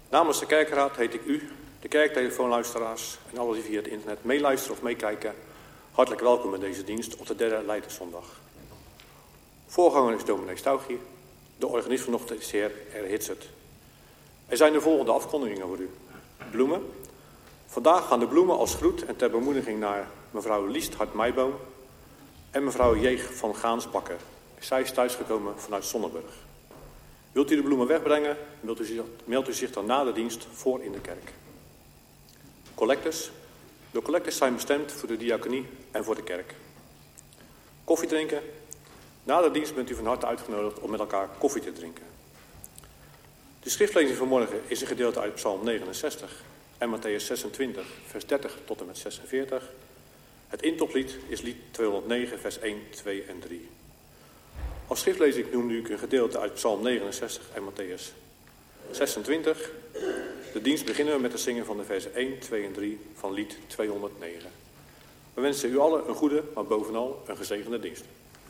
Namens de kerkraad heet ik u, de kerktelefoonluisteraars en alle die via het internet meeluisteren of meekijken, hartelijk welkom in deze dienst op de derde Leidenszondag. Voorganger is dominee Stauchie, de organist vanochtend is de heer R. Hitsert. Er zijn de volgende afkondigingen voor u. Bloemen. Vandaag gaan de bloemen als groet en ter bemoediging naar mevrouw Liest Hart-Meijboom en mevrouw Jeeg van Gaansbakker. Zij is thuisgekomen vanuit Zonneburg. Wilt u de bloemen wegbrengen, meldt u zich dan na de dienst voor in de kerk. Collectes. De collectes zijn bestemd voor de diaconie en voor de kerk. Koffie drinken. Na de dienst bent u van harte uitgenodigd om met elkaar koffie te drinken. De schriftlezing van morgen is een gedeelte uit Psalm 69 en Matthäus 26, vers 30 tot en met 46. Het intoplied is lied 209, vers 1, 2 en 3. Als schriftlezing noemde ik een gedeelte uit Psalm 69 en Matthäus 26. De dienst beginnen we met het zingen van de versen 1, 2 en 3 van lied 209. We wensen u allen een goede, maar bovenal een gezegende dienst.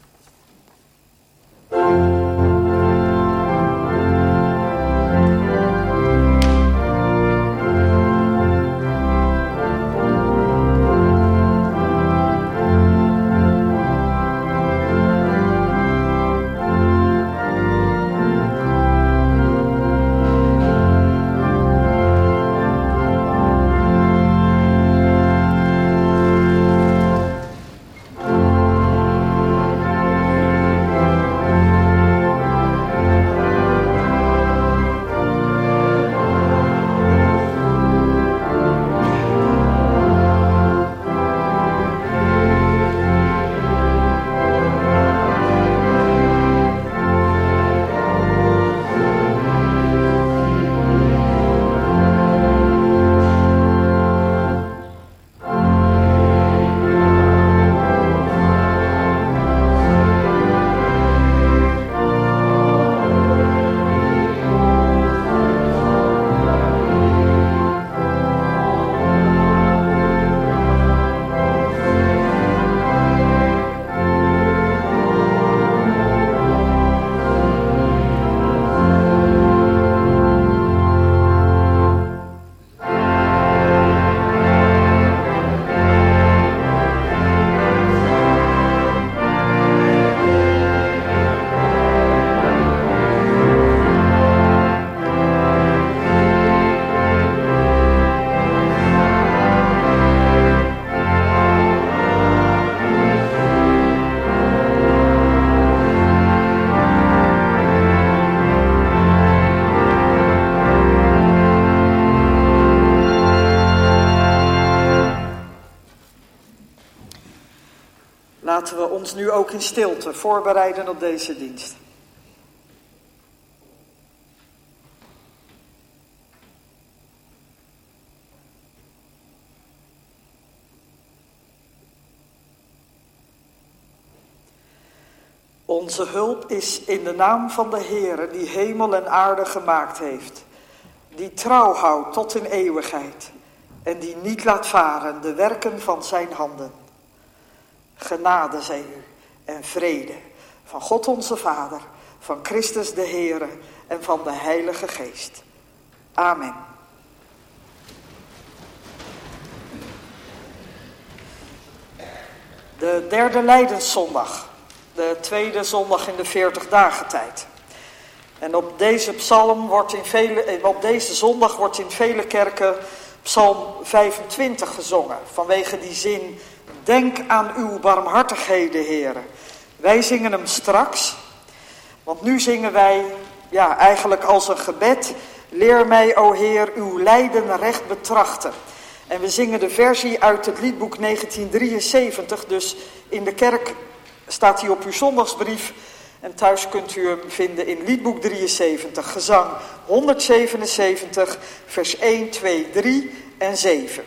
Laten we ons nu ook in stilte voorbereiden op deze dienst. Onze hulp is in de naam van de Heere die hemel en aarde gemaakt heeft, die trouw houdt tot in eeuwigheid en die niet laat varen de werken van zijn handen. Genade zij u en vrede van God onze Vader, van Christus de Heere en van de Heilige Geest. Amen. De derde Leidenszondag, de tweede zondag in de 40-dagen-tijd. En op deze zondag wordt in vele kerken Psalm 25 gezongen, vanwege die zin: denk aan uw barmhartigheden, Heere. Wij zingen hem straks, want nu zingen wij eigenlijk als een gebed: leer mij, o Heer, uw lijden recht betrachten. En we zingen de versie uit het liedboek 1973, dus in de kerk staat hij op uw zondagsbrief en thuis kunt u hem vinden in liedboek 73, gezang 177, vers 1, 2, 3 en 7.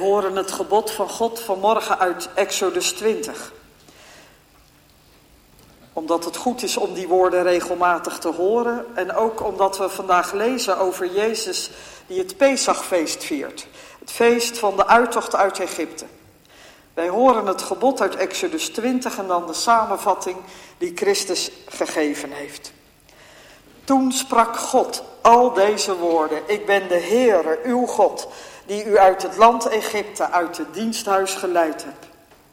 horen het gebod van God vanmorgen uit Exodus 20. Omdat het goed is om die woorden regelmatig te horen. En ook omdat we vandaag lezen over Jezus die het Pesachfeest viert. Het feest van de uittocht uit Egypte. Wij horen het gebod uit Exodus 20 en dan de samenvatting die Christus gegeven heeft. Toen sprak God al deze woorden. Ik ben de Heere, uw God, die u uit het land Egypte, uit het diensthuis geleid hebt.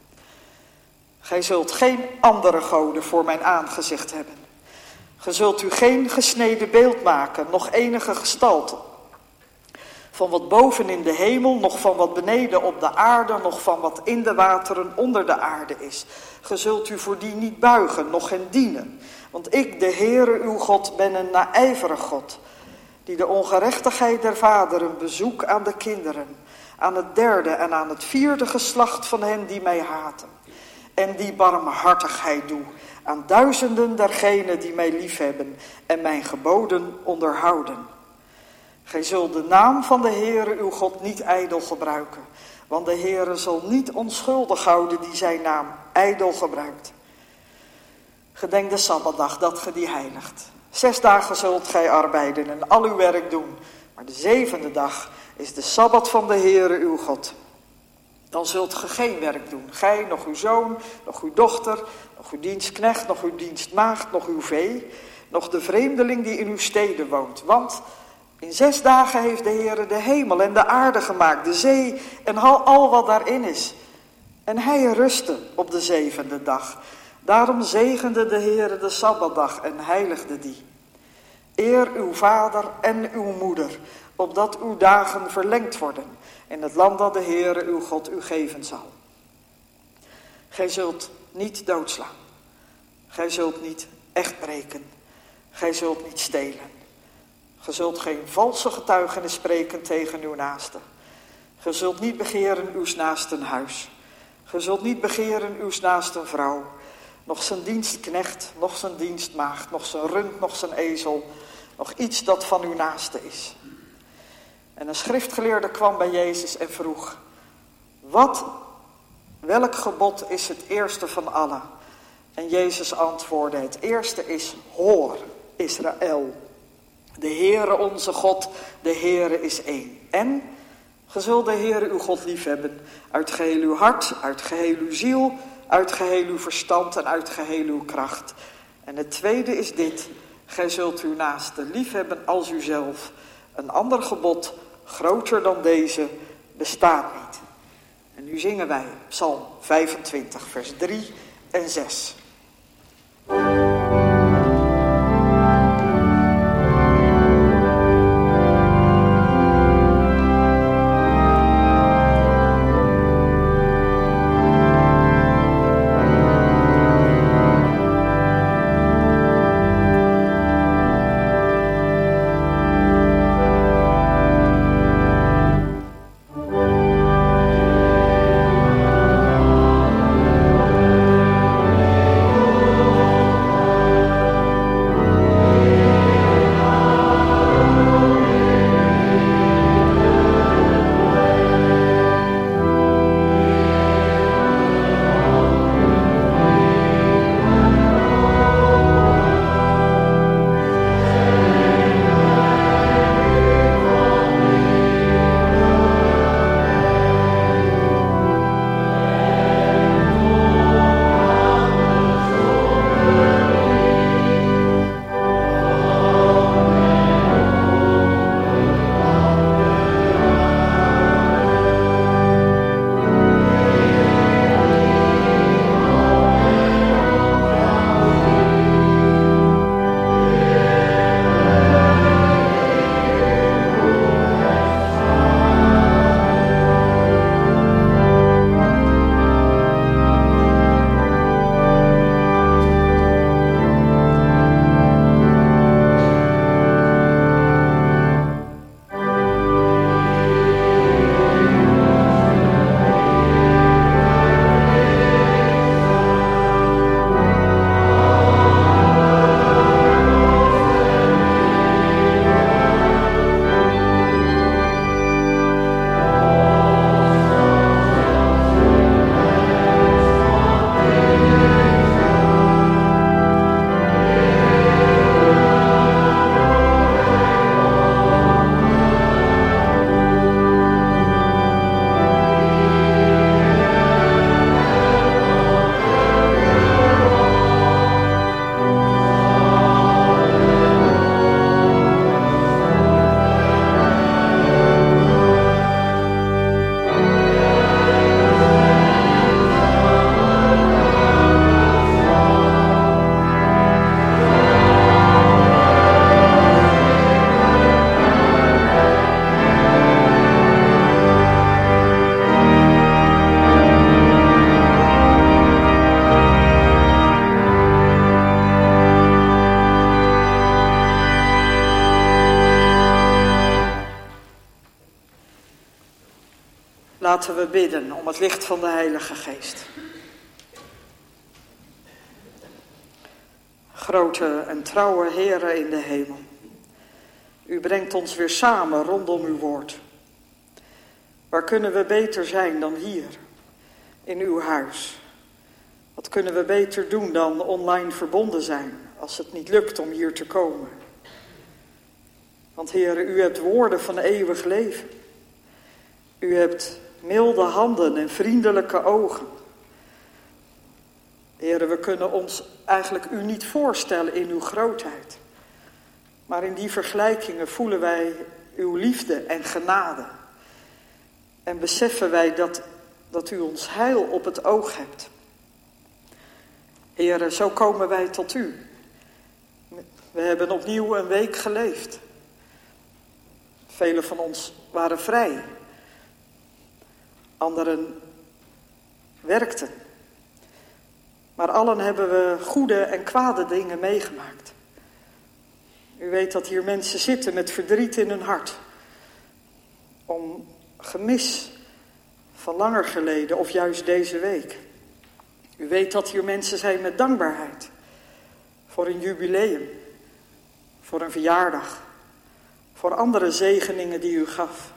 Gij zult geen andere goden voor mijn aangezicht hebben. Gij zult u geen gesneden beeld maken, nog enige gestalte. Van wat boven in de hemel, nog van wat beneden op de aarde, nog van wat in de wateren onder de aarde is. Gij zult u voor die niet buigen, nog hen dienen. Want ik, de Heere uw God, ben een naijverig God, die de ongerechtigheid der vaderen bezoek aan de kinderen, aan het derde en aan het vierde geslacht van hen die mij haten. En die barmhartigheid doe aan duizenden dergenen die mij liefhebben en mijn geboden onderhouden. Gij zult de naam van de Heere uw God niet ijdel gebruiken, want de Heere zal niet onschuldig houden die zijn naam ijdel gebruikt. Gedenk de Sabbatdag dat ge die heiligt. 6 dagen zult gij arbeiden en al uw werk doen, maar de 7e dag is de Sabbat van de Heere uw God. Dan zult ge geen werk doen, gij, nog uw zoon, nog uw dochter, nog uw dienstknecht, nog uw dienstmaagd, nog uw vee, nog de vreemdeling die in uw steden woont. Want in 6 dagen heeft de Heere de hemel en de aarde gemaakt, de zee en al wat daarin is. En hij rustte op de 7e dag. Daarom zegende de Heere de Sabbatdag en heiligde die. Eer uw vader en uw moeder, opdat uw dagen verlengd worden in het land dat de Heere uw God u geven zal. Gij zult niet doodslaan. Gij zult niet echt breken. Gij zult niet stelen. Gij zult geen valse getuigenis spreken tegen uw naaste. Gij zult niet begeren uws naasten huis. Gij zult niet begeren uws naasten vrouw. Nog zijn dienstknecht, nog zijn dienstmaagd, nog zijn rund, nog zijn ezel. Nog iets dat van uw naaste is. En een schriftgeleerde kwam bij Jezus en vroeg: welk gebod is het eerste van alle? En Jezus antwoordde: het eerste is: hoor, Israël. De Heere onze God, de Heere is één. En ge zult de Heere uw God liefhebben uit geheel uw hart, uit geheel uw ziel, uit geheel uw verstand en uit geheel uw kracht. En het tweede is dit: gij zult uw naaste liefhebben als uzelf. Een ander gebod, groter dan deze, bestaat niet. En nu zingen wij Psalm 25, vers 3 en 6. Laten we bidden om het licht van de Heilige Geest. Grote en trouwe Heere in de hemel. U brengt ons weer samen rondom uw woord. Waar kunnen we beter zijn dan hier, in uw huis? Wat kunnen we beter doen dan online verbonden zijn, als het niet lukt om hier te komen? Want Heere, u hebt woorden van eeuwig leven. U hebt milde handen en vriendelijke ogen. Heere, we kunnen ons eigenlijk u niet voorstellen in uw grootheid. Maar in die vergelijkingen voelen wij uw liefde en genade. En beseffen wij dat u ons heil op het oog hebt. Heere, zo komen wij tot u. We hebben opnieuw een week geleefd. Velen van ons waren vrij. Anderen werkten. Maar allen hebben we goede en kwade dingen meegemaakt. U weet dat hier mensen zitten met verdriet in hun hart. Om gemis van langer geleden of juist deze week. U weet dat hier mensen zijn met dankbaarheid. Voor een jubileum. Voor een verjaardag. Voor andere zegeningen die u gaf.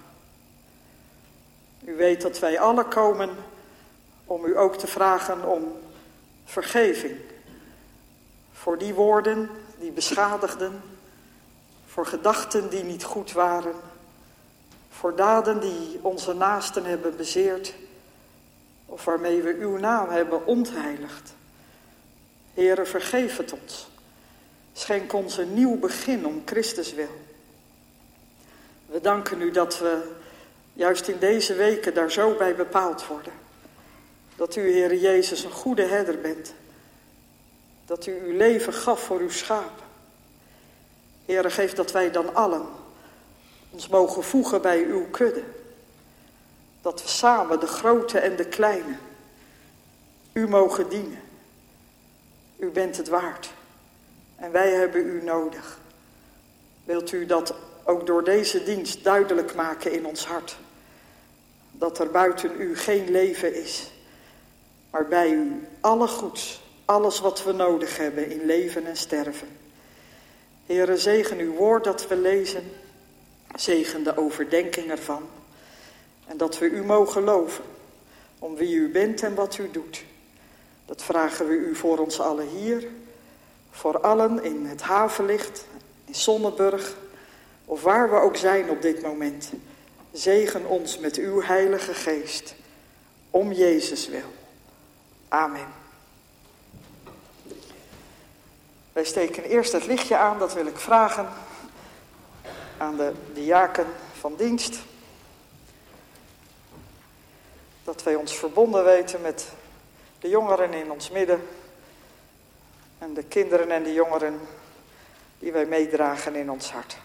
U weet dat wij allen komen om u ook te vragen om vergeving. Voor die woorden die beschadigden. Voor gedachten die niet goed waren. Voor daden die onze naasten hebben bezeerd. Of waarmee we uw naam hebben ontheiligd. Heere, vergeef het ons. Schenk ons een nieuw begin om Christus wil. We danken u dat we juist in deze weken daar zo bij bepaald worden. Dat u, Heere Jezus, een goede herder bent. Dat u uw leven gaf voor uw schapen. Heere, geef dat wij dan allen ons mogen voegen bij uw kudde. Dat we samen, de grote en de kleine, u mogen dienen. U bent het waard. En wij hebben u nodig. Wilt u dat ook door deze dienst duidelijk maken in ons hart. Dat er buiten u geen leven is. Maar bij u alle goeds, alles wat we nodig hebben in leven en sterven. Heere, zegen uw woord dat we lezen. Zegen de overdenking ervan. En dat we u mogen loven. Om wie u bent en wat u doet. Dat vragen we u voor ons allen hier. Voor allen in het Havenlicht, in Sonneburg. Of waar we ook zijn op dit moment. Zegen ons met uw Heilige Geest. Om Jezus wil. Amen. Wij steken eerst het lichtje aan, dat wil ik vragen aan de diaken van dienst. Dat wij ons verbonden weten met de jongeren in ons midden. En de kinderen en de jongeren die wij meedragen in ons hart.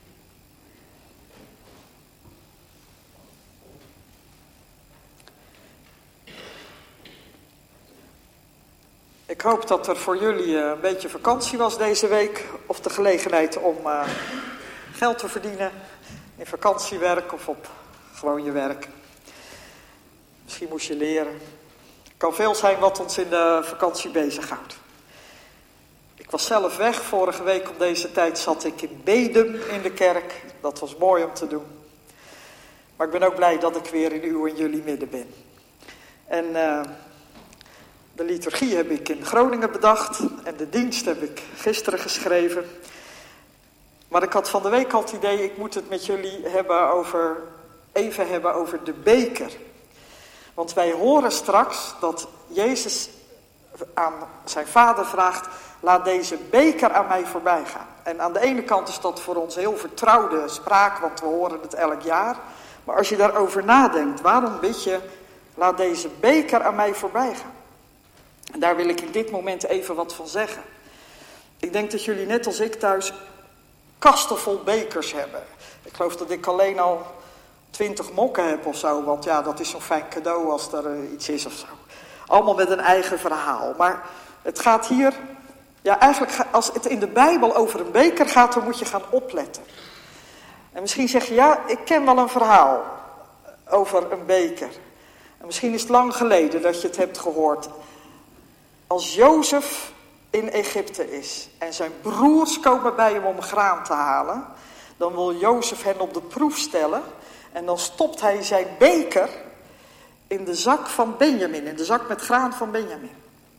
Ik hoop dat er voor jullie een beetje vakantie was deze week. Of de gelegenheid om geld te verdienen in vakantiewerk of op gewoon je werk. Misschien moest je leren. Het kan veel zijn wat ons in de vakantie bezighoudt. Ik was zelf weg. Vorige week op deze tijd zat ik in Bedum in de kerk. Dat was mooi om te doen. Maar ik ben ook blij dat ik weer in uw en jullie midden ben. En de liturgie heb ik in Groningen bedacht. En de dienst heb ik gisteren geschreven. Maar ik had van de week al het idee, ik moet het met jullie even hebben over de beker. Want wij horen straks dat Jezus aan zijn vader vraagt, laat deze beker aan mij voorbij gaan. En aan de ene kant is dat voor ons heel vertrouwde spraak, want we horen het elk jaar. Maar als je daarover nadenkt, waarom bid je, laat deze beker aan mij voorbij gaan? En daar wil ik in dit moment even wat van zeggen. Ik denk dat jullie net als ik thuis kasten vol bekers hebben. Ik geloof dat ik alleen al 20 mokken heb of zo. Want ja, dat is zo'n fijn cadeau als er iets is of zo. Allemaal met een eigen verhaal. Maar het gaat hier, ja eigenlijk als het in de Bijbel over een beker gaat, dan moet je gaan opletten. En misschien zeg je, ja, ik ken wel een verhaal over een beker. En misschien is het lang geleden dat je het hebt gehoord. Als Jozef in Egypte is en zijn broers komen bij hem om graan te halen, dan wil Jozef hen op de proef stellen en dan stopt hij zijn beker in de zak van Benjamin, in de zak met graan van Benjamin.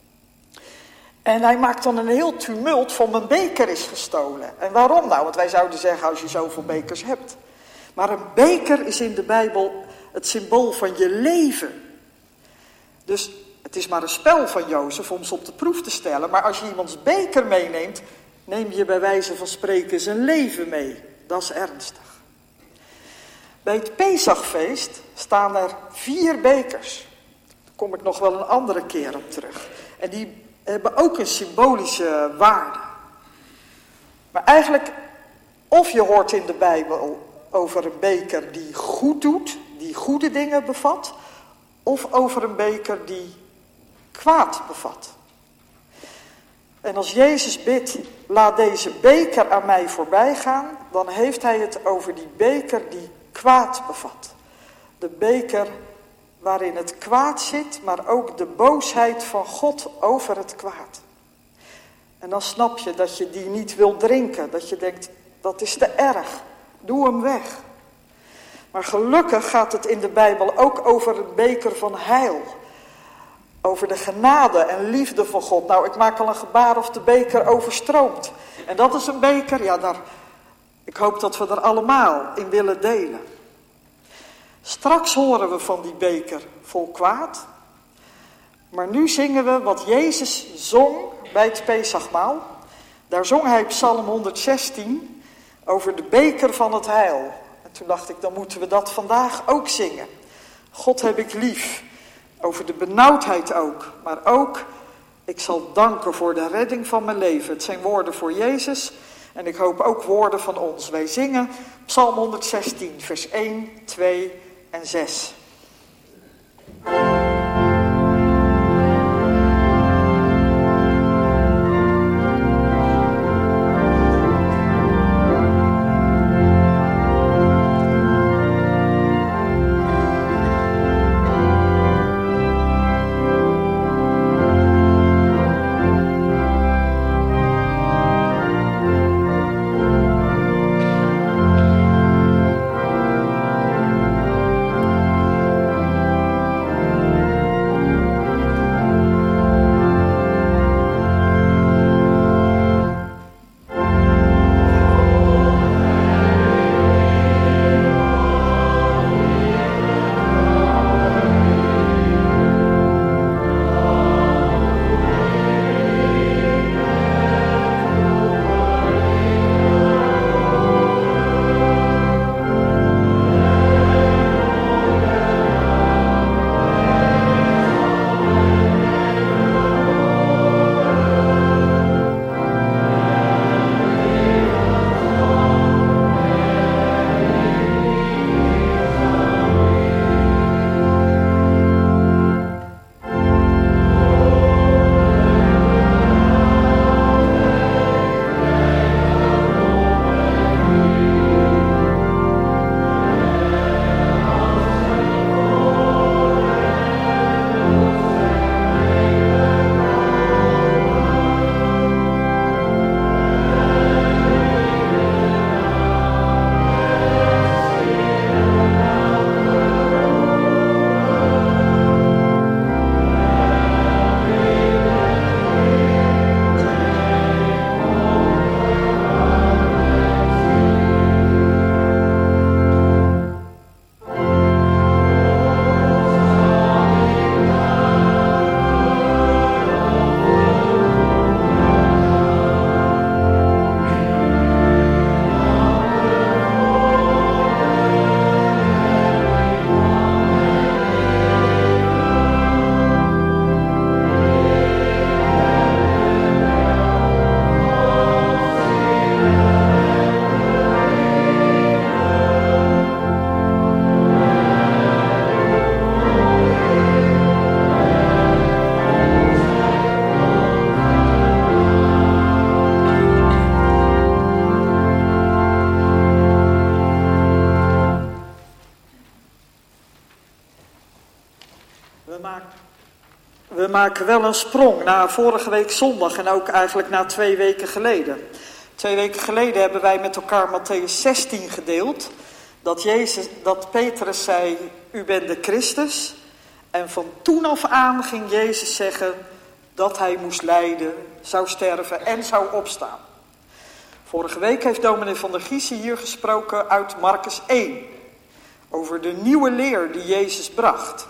En hij maakt dan een heel tumult van mijn beker is gestolen. En waarom nou? Want wij zouden zeggen als je zoveel bekers hebt. Maar een beker is in de Bijbel het symbool van je leven. Dus het is maar een spel van Jozef om ze op de proef te stellen. Maar als je iemands beker meeneemt, neem je bij wijze van spreken zijn leven mee. Dat is ernstig. Bij het Pesachfeest staan er 4 bekers. Daar kom ik nog wel een andere keer op terug. En die hebben ook een symbolische waarde. Maar eigenlijk, of je hoort in de Bijbel over een beker die goed doet, die goede dingen bevat, of over een beker die kwaad bevat. En als Jezus bidt, laat deze beker aan mij voorbij gaan, dan heeft hij het over die beker die kwaad bevat. De beker waarin het kwaad zit, maar ook de boosheid van God over het kwaad. En dan snap je dat je die niet wil drinken, dat je denkt, dat is te erg, doe hem weg. Maar gelukkig gaat het in de Bijbel ook over een beker van heil. Over de genade en liefde van God. Nou, ik maak al een gebaar of de beker overstroomt. En dat is een beker, ja, ik hoop dat we er allemaal in willen delen. Straks horen we van die beker vol kwaad. Maar nu zingen we wat Jezus zong bij het Pesachmaal. Daar zong hij Psalm 116 over de beker van het heil. En toen dacht ik, dan moeten we dat vandaag ook zingen. God heb ik lief. Over de benauwdheid ook. Maar ook, ik zal danken voor de redding van mijn leven. Het zijn woorden voor Jezus. En ik hoop ook woorden van ons. Wij zingen Psalm 116, vers 1, 2 en 6. we maken wel een sprong na vorige week zondag en ook eigenlijk na 2 weken geleden. 2 weken geleden hebben wij met elkaar Mattheüs 16 gedeeld. Dat Petrus zei, u bent de Christus. En van toen af aan ging Jezus zeggen dat hij moest lijden, zou sterven en zou opstaan. Vorige week heeft dominee van der Giezen hier gesproken uit Marcus 1. Over de nieuwe leer die Jezus bracht.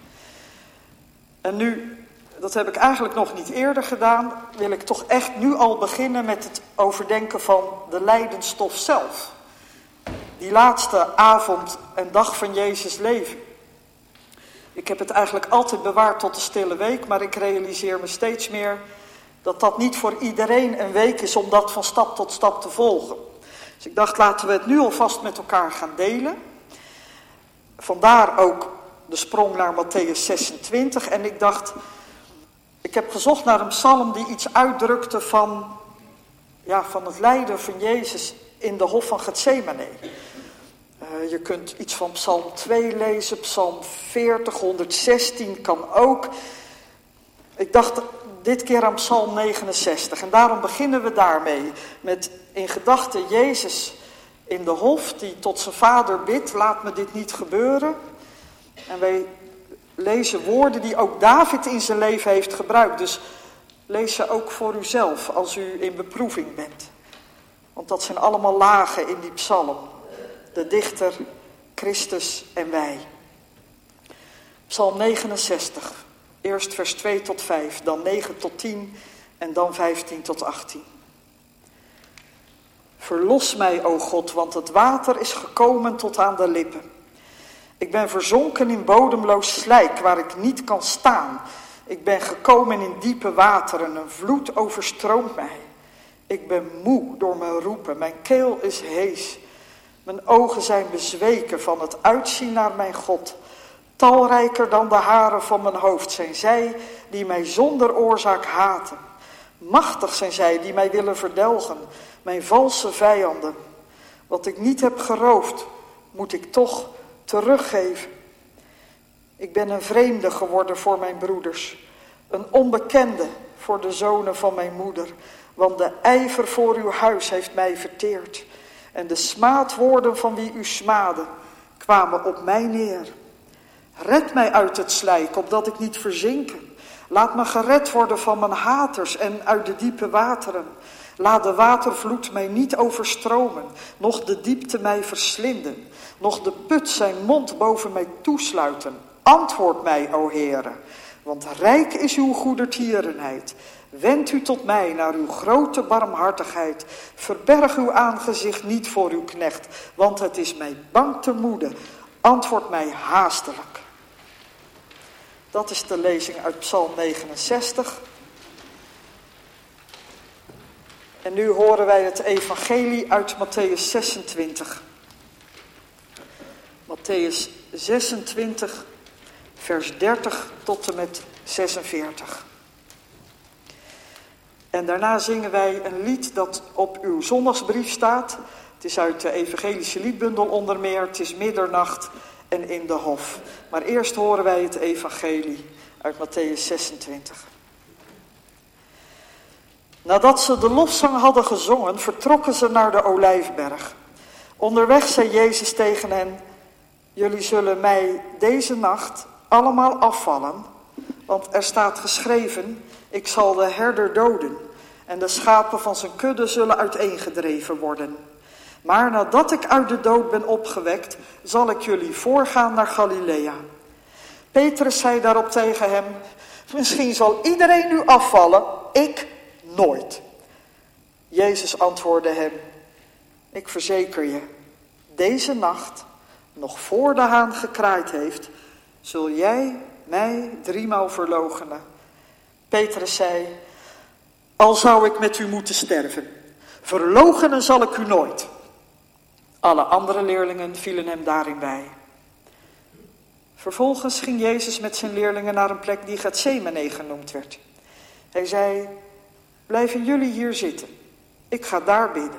En nu, dat heb ik eigenlijk nog niet eerder gedaan, wil ik toch echt nu al beginnen met het overdenken van de lijdensstof zelf. Die laatste avond en dag van Jezus' leven. Ik heb het eigenlijk altijd bewaard tot de stille week, maar ik realiseer me steeds meer dat dat niet voor iedereen een week is om dat van stap tot stap te volgen. Dus ik dacht, laten we het nu alvast met elkaar gaan delen. Vandaar ook de sprong naar Mattheüs 26. En ik dacht, ik heb gezocht naar een psalm die iets uitdrukte van het lijden van Jezus in de hof van Getsemane. Je kunt iets van psalm 2 lezen, psalm 40, 116 kan ook. Ik dacht dit keer aan psalm 69 en daarom beginnen we daarmee. Met in gedachten Jezus in de hof die tot zijn vader bidt, laat me dit niet gebeuren. En wij lezen woorden die ook David in zijn leven heeft gebruikt. Dus lees ze ook voor uzelf als u in beproeving bent. Want dat zijn allemaal lagen in die psalm. De dichter, Christus en wij. Psalm 69. Eerst vers 2 tot 5, dan 9 tot 10 en dan 15 tot 18. Verlos mij, o God, want het water is gekomen tot aan de lippen. Ik ben verzonken in bodemloos slijk waar ik niet kan staan. Ik ben gekomen in diepe wateren, een vloed overstroomt mij. Ik ben moe door mijn roepen, mijn keel is hees. Mijn ogen zijn bezweken van het uitzien naar mijn God. Talrijker dan de haren van mijn hoofd zijn zij die mij zonder oorzaak haten. Machtig zijn zij die mij willen verdelgen, mijn valse vijanden. Wat ik niet heb geroofd, moet ik toch teruggeven. Ik ben een vreemde geworden voor mijn broeders, een onbekende voor de zonen van mijn moeder. Want de ijver voor uw huis heeft mij verteerd. En de smaadwoorden van wie u smaadde kwamen op mij neer. Red mij uit het slijk, opdat ik niet verzinken. Laat me gered worden van mijn haters en uit de diepe wateren. Laat de watervloed mij niet overstromen, noch de diepte mij verslinden, noch de put zijn mond boven mij toesluiten. Antwoord mij, o Heere, want rijk is uw goedertierenheid. Wend u tot mij naar uw grote barmhartigheid. Verberg uw aangezicht niet voor uw knecht, want het is mij bang te moede. Antwoord mij haastelijk. Dat is de lezing uit Psalm 69. En nu horen wij het evangelie uit Mattheüs 26. Mattheüs 26, vers 30 tot en met 46. En daarna zingen wij een lied dat op uw zondagsbrief staat. Het is uit de evangelische liedbundel onder meer. Het is middernacht en in de hof. Maar eerst horen wij het evangelie uit Mattheüs 26. Nadat ze de lofzang hadden gezongen, vertrokken ze naar de Olijfberg. Onderweg zei Jezus tegen hen: jullie zullen mij deze nacht allemaal afvallen, want er staat geschreven: ik zal de herder doden en de schapen van zijn kudde zullen uiteengedreven worden. Maar nadat ik uit de dood ben opgewekt, zal ik jullie voorgaan naar Galilea. Petrus zei daarop tegen hem: misschien zal iedereen nu afvallen, ik nooit. Jezus antwoordde hem: ik verzeker je, deze nacht, nog voor de haan gekraaid heeft, zul jij mij 3-maal verloochenen. Petrus zei: al zou ik met u moeten sterven, verloochenen zal ik u nooit. Alle andere leerlingen vielen hem daarin bij. Vervolgens ging Jezus met zijn leerlingen naar een plek die Getsemane genoemd werd. Hij zei: blijven jullie hier zitten, ik ga daar bidden.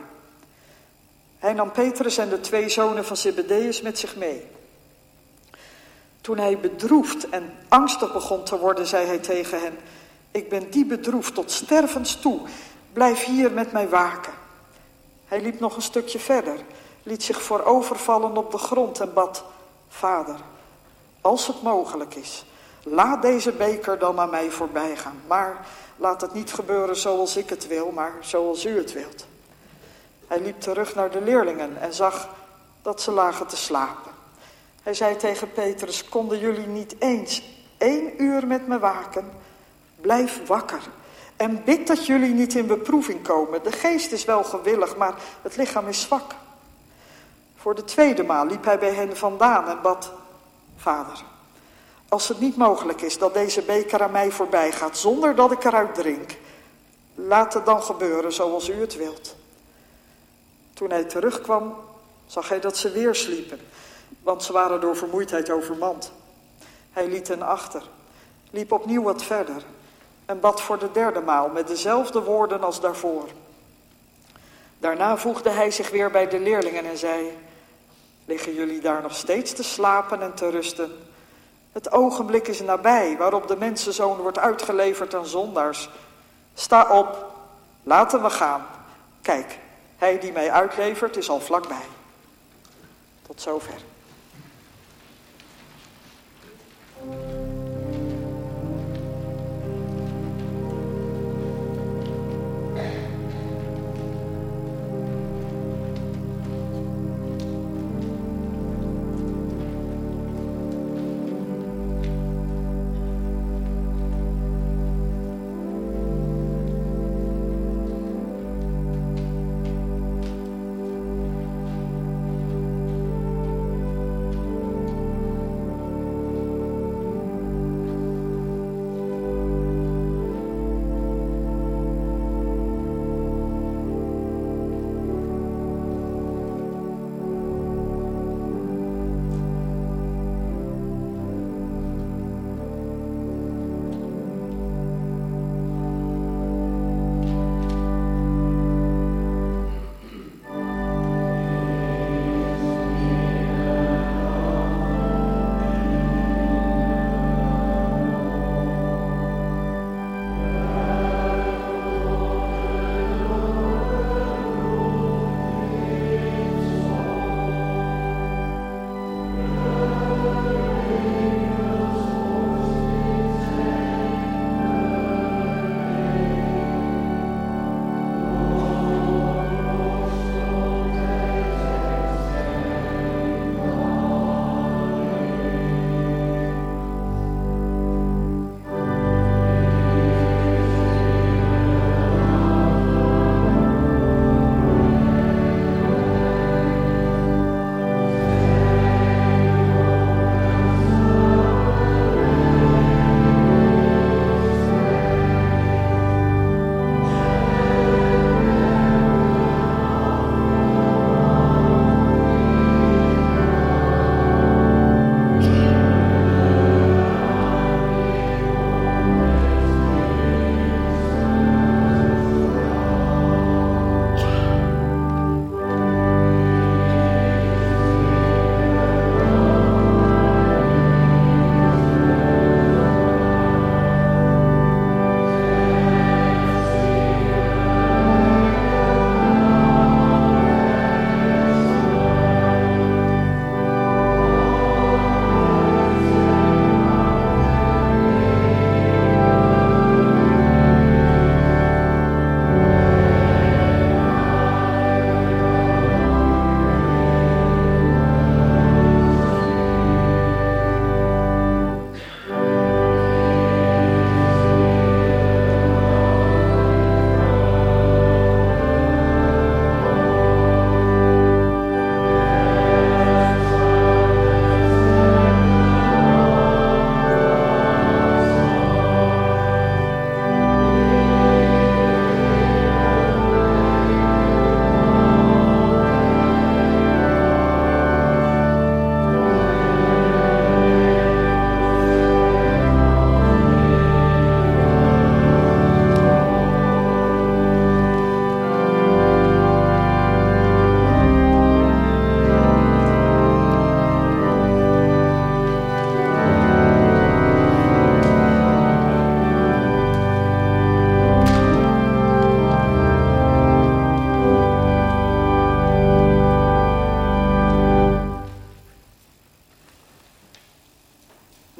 Hij nam Petrus en de 2 zonen van Zebedeus met zich mee. Toen hij bedroefd en angstig begon te worden, zei hij tegen hen: ik ben diep bedroefd tot stervens toe. Blijf hier met mij waken. Hij liep nog een stukje verder, liet zich voorovervallen op de grond en bad: Vader, als het mogelijk is, laat deze beker dan aan mij voorbij gaan. Maar laat het niet gebeuren zoals ik het wil, maar zoals u het wilt. Hij liep terug naar de leerlingen en zag dat ze lagen te slapen. Hij zei tegen Petrus: konden jullie niet eens 1 uur met me waken? Blijf wakker en bid dat jullie niet in beproeving komen. De geest is wel gewillig, maar het lichaam is zwak. Voor de 2e maal liep hij bij hen vandaan en bad: Vader, als het niet mogelijk is dat deze beker aan mij voorbij gaat zonder dat ik eruit drink, laat het dan gebeuren zoals u het wilt. Toen hij terugkwam, zag hij dat ze weer sliepen, want ze waren door vermoeidheid overmand. Hij liet hen achter, liep opnieuw wat verder en bad voor de 3e maal met dezelfde woorden als daarvoor. Daarna voegde hij zich weer bij de leerlingen en zei: liggen jullie daar nog steeds te slapen en te rusten? Het ogenblik is nabij waarop de mensenzoon wordt uitgeleverd aan zondaars. Sta op, laten we gaan. Kijk, hij die mij uitlevert is al vlakbij. Tot zover.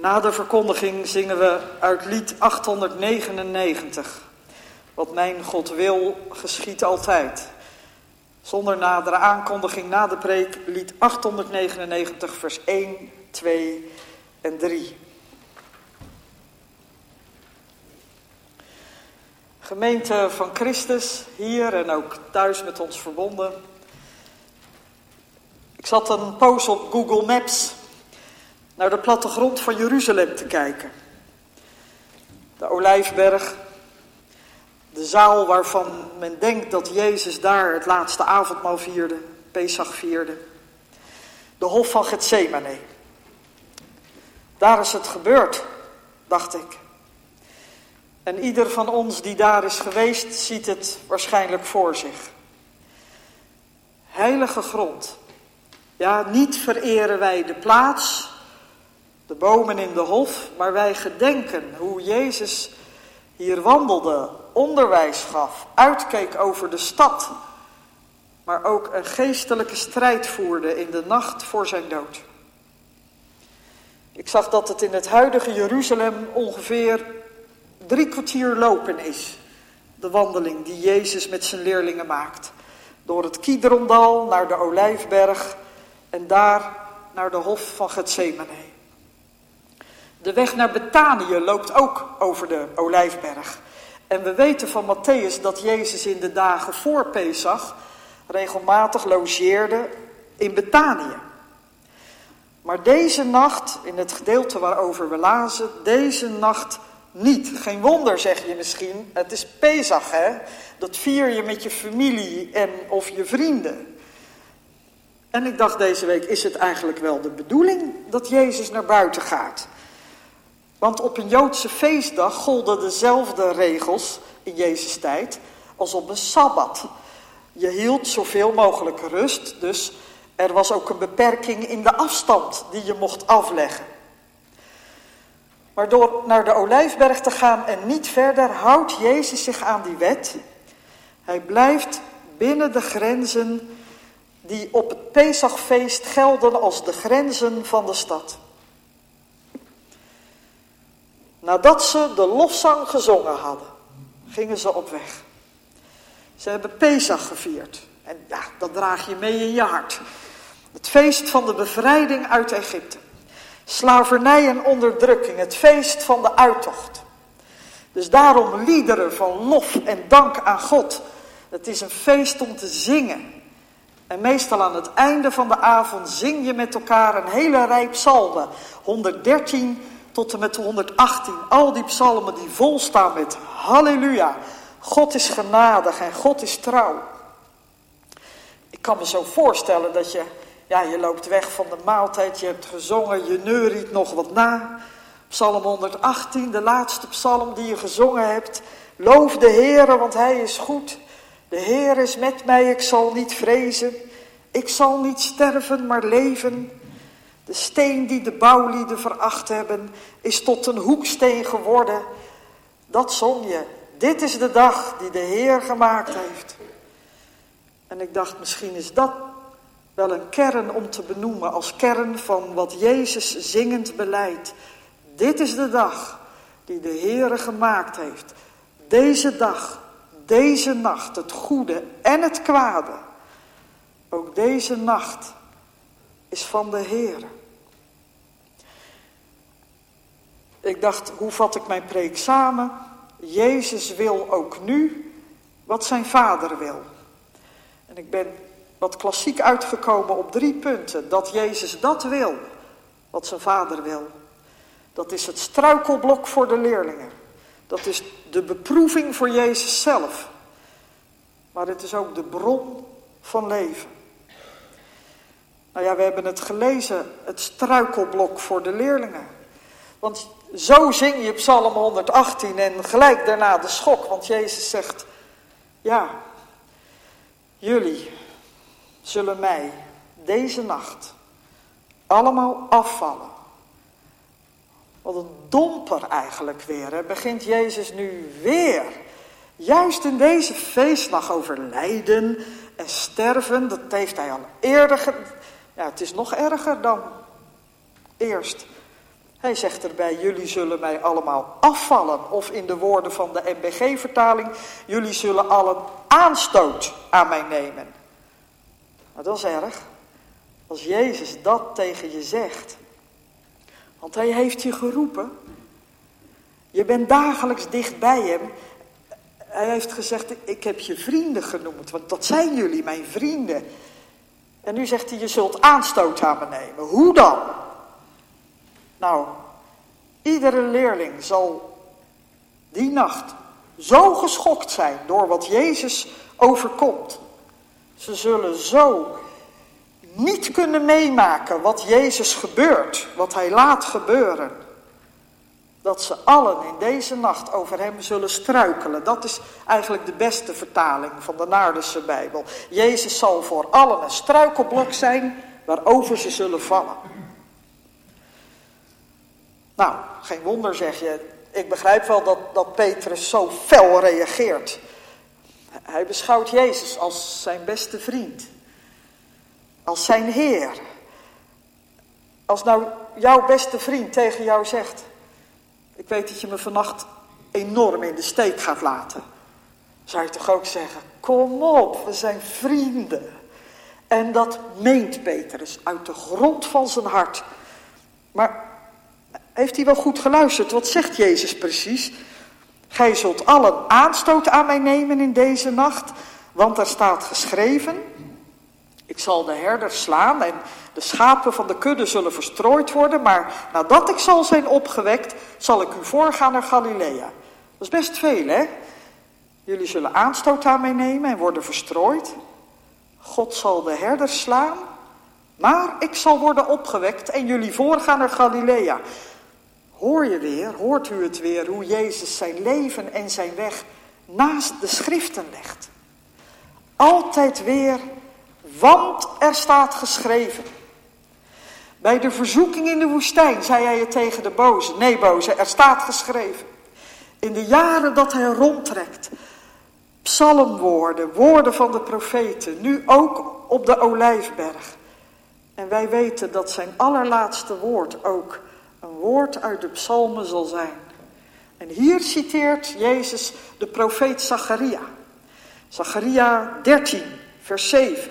Na de verkondiging zingen we uit lied 899. Wat mijn God wil, geschiet altijd. Zonder nadere aankondiging na de preek, lied 899, vers 1, 2 en 3. Gemeente van Christus, hier en ook thuis met ons verbonden. Ik zat een poos op Google Maps naar de plattegrond van Jeruzalem te kijken. De Olijfberg, de zaal waarvan men denkt dat Jezus daar het laatste avondmaal vierde, Pesach vierde. De hof van Getsemane. Daar is het gebeurd, dacht ik. En ieder van ons die daar is geweest, ziet het waarschijnlijk voor zich. Heilige grond. Ja, niet vereren wij de plaats, de bomen in de hof, maar wij gedenken hoe Jezus hier wandelde, onderwijs gaf, uitkeek over de stad, maar ook een geestelijke strijd voerde in de nacht voor zijn dood. Ik zag dat het in het huidige Jeruzalem ongeveer 3 kwartier lopen is, de wandeling die Jezus met zijn leerlingen maakt. Door het Kidrondal naar de Olijfberg en daar naar de hof van Getsemane. De weg naar Betanië loopt ook over de Olijfberg. En we weten van Mattheüs dat Jezus in de dagen voor Pesach regelmatig logeerde in Betanië. Maar deze nacht, in het gedeelte waarover we lazen, deze nacht niet. Geen wonder, zeg je misschien. Het is Pesach, hè? Dat vier je met je familie en of je vrienden. En ik dacht deze week, is het eigenlijk wel de bedoeling dat Jezus naar buiten gaat? Want op een Joodse feestdag golden dezelfde regels in Jezus' tijd als op een Sabbat. Je hield zoveel mogelijk rust, dus er was ook een beperking in de afstand die je mocht afleggen. Maar door naar de Olijfberg te gaan en niet verder, houdt Jezus zich aan die wet. Hij blijft binnen de grenzen die op het Pesachfeest gelden als de grenzen van de stad. Nadat ze de lofzang gezongen hadden, gingen ze op weg. Ze hebben Pesach gevierd. En ja, dat draag je mee in je hart. Het feest van de bevrijding uit Egypte. Slavernij en onderdrukking, het feest van de uittocht. Dus daarom liederen van lof en dank aan God. Het is een feest om te zingen. En meestal aan het einde van de avond zing je met elkaar een hele rij psalmen. 113 tot en met 118. Al die psalmen die vol staan met halleluja. God is genadig en God is trouw. Ik kan me zo voorstellen dat je loopt weg van de maaltijd, je hebt gezongen, je neuriet nog wat na. Psalm 118, de laatste psalm die je gezongen hebt. Loof de Heere, want hij is goed. De Heer is met mij, ik zal niet vrezen. Ik zal niet sterven, maar leven. De steen die de bouwlieden veracht hebben, is tot een hoeksteen geworden. Dat zong je. Dit is de dag die de Heer gemaakt heeft. En ik dacht, misschien is dat wel een kern om te benoemen als kern van wat Jezus zingend beleidt. Dit is de dag die de Heere gemaakt heeft. Deze dag, deze nacht, het goede en het kwade. Ook deze nacht is van de Heere. Ik dacht, hoe vat ik mijn preek samen? Jezus wil ook nu wat zijn Vader wil. En ik ben wat klassiek uitgekomen op 3 punten. Dat Jezus dat wil, wat zijn Vader wil. Dat is het struikelblok voor de leerlingen. Dat is de beproeving voor Jezus zelf. Maar het is ook de bron van leven. Nou ja, we hebben het gelezen, het struikelblok voor de leerlingen. Want zo zing je Psalm 118 en gelijk daarna de schok. Want Jezus zegt, ja, jullie zullen mij deze nacht allemaal afvallen. Wat een domper eigenlijk weer. Hè? Begint Jezus nu weer. Juist in deze feestdag over lijden en sterven. Dat heeft hij al eerder. Ja, het is nog erger dan eerst. Hij zegt erbij, jullie zullen mij allemaal afvallen. Of in de woorden van de NBG-vertaling, jullie zullen allen aanstoot aan mij nemen. Maar dat is erg. Als Jezus dat tegen je zegt. Want hij heeft je geroepen. Je bent dagelijks dicht bij hem. Hij heeft gezegd, ik heb je vrienden genoemd. Want dat zijn jullie, mijn vrienden. En nu zegt hij, je zult aanstoot aan me nemen. Hoe dan? Nou, iedere leerling zal die nacht zo geschokt zijn door wat Jezus overkomt. Ze zullen zo niet kunnen meemaken wat Jezus gebeurt, wat hij laat gebeuren. Dat ze allen in deze nacht over hem zullen struikelen. Dat is eigenlijk de beste vertaling van de Naardense Bijbel. Jezus zal voor allen een struikelblok zijn waarover ze zullen vallen. Nou, geen wonder zeg je. Ik begrijp wel dat Petrus zo fel reageert. Hij beschouwt Jezus als zijn beste vriend. Als zijn Heer. Als nou jouw beste vriend tegen jou zegt, ik weet dat je me vannacht enorm in de steek gaat laten. Zou je toch ook zeggen, kom op, we zijn vrienden. En dat meent Petrus uit de grond van zijn hart. Maar heeft hij wel goed geluisterd? Wat zegt Jezus precies? Gij zult allen aanstoot aan mij nemen in deze nacht, want er staat geschreven, ik zal de herder slaan en de schapen van de kudde zullen verstrooid worden, maar nadat ik zal zijn opgewekt, zal ik u voorgaan naar Galilea. Dat is best veel, hè? Jullie zullen aanstoot aan mij nemen en worden verstrooid. God zal de herder slaan, maar ik zal worden opgewekt en jullie voorgaan naar Galilea. Hoort u het weer, hoe Jezus zijn leven en zijn weg naast de schriften legt. Altijd weer, want er staat geschreven. Bij de verzoeking in de woestijn zei hij het tegen de boze. Nee boze, er staat geschreven. In de jaren dat hij rondtrekt. Psalmwoorden, woorden van de profeten. Nu ook op de Olijfberg. En wij weten dat zijn allerlaatste woord ook een woord uit de psalmen zal zijn. En hier citeert Jezus de profeet Zacharia. Zacharia 13, vers 7.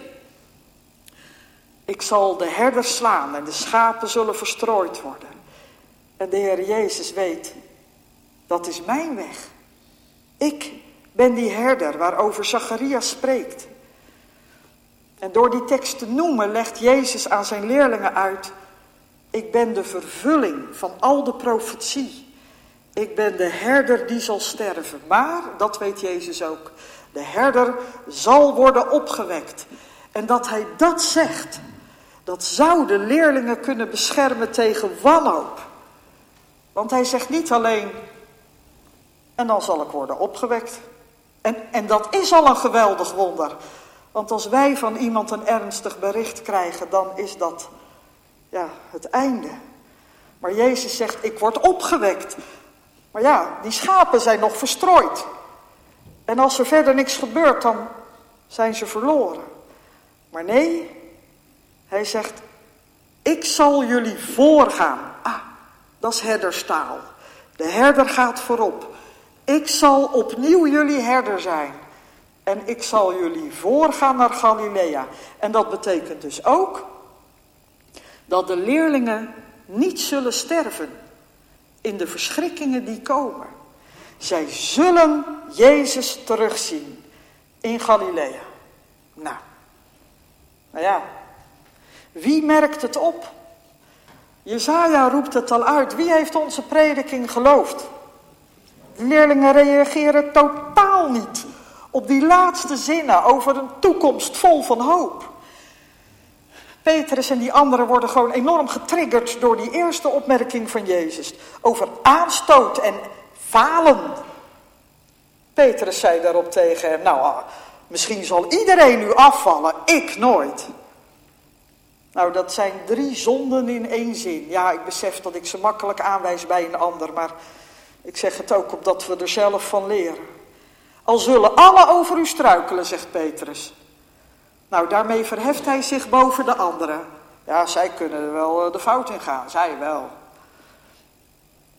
Ik zal de herder slaan en de schapen zullen verstrooid worden. En de Heer Jezus weet, dat is mijn weg. Ik ben die herder waarover Zacharia spreekt. En door die tekst te noemen legt Jezus aan zijn leerlingen uit, ik ben de vervulling van al de profetie. Ik ben de herder die zal sterven. Maar, dat weet Jezus ook, de herder zal worden opgewekt. En dat hij dat zegt, dat zou de leerlingen kunnen beschermen tegen wanhoop. Want hij zegt niet alleen, en dan zal ik worden opgewekt. En dat is al een geweldig wonder. Want als wij van iemand een ernstig bericht krijgen, dan is dat het einde. Maar Jezus zegt, ik word opgewekt. Maar ja, die schapen zijn nog verstrooid. En als er verder niks gebeurt, dan zijn ze verloren. Maar nee, hij zegt, ik zal jullie voorgaan. Dat is herderstaal. De herder gaat voorop. Ik zal opnieuw jullie herder zijn. En ik zal jullie voorgaan naar Galilea. En dat betekent dus ook dat de leerlingen niet zullen sterven in de verschrikkingen die komen. Zij zullen Jezus terugzien in Galilea. Nou ja, wie merkt het op? Jesaja roept het al uit. Wie heeft onze prediking geloofd? De leerlingen reageren totaal niet op die laatste zinnen over een toekomst vol van hoop. Petrus en die anderen worden gewoon enorm getriggerd door die eerste opmerking van Jezus. Over aanstoot en falen. Petrus zei daarop tegen hem, misschien zal iedereen nu afvallen, ik nooit. Nou, dat zijn 3 zonden in 1 zin. Ja, ik besef dat ik ze makkelijk aanwijs bij een ander, maar ik zeg het ook opdat we er zelf van leren. Al zullen alle over u struikelen, zegt Petrus. Nou, daarmee verheft hij zich boven de anderen. Ja, zij kunnen er wel de fout in gaan, zij wel.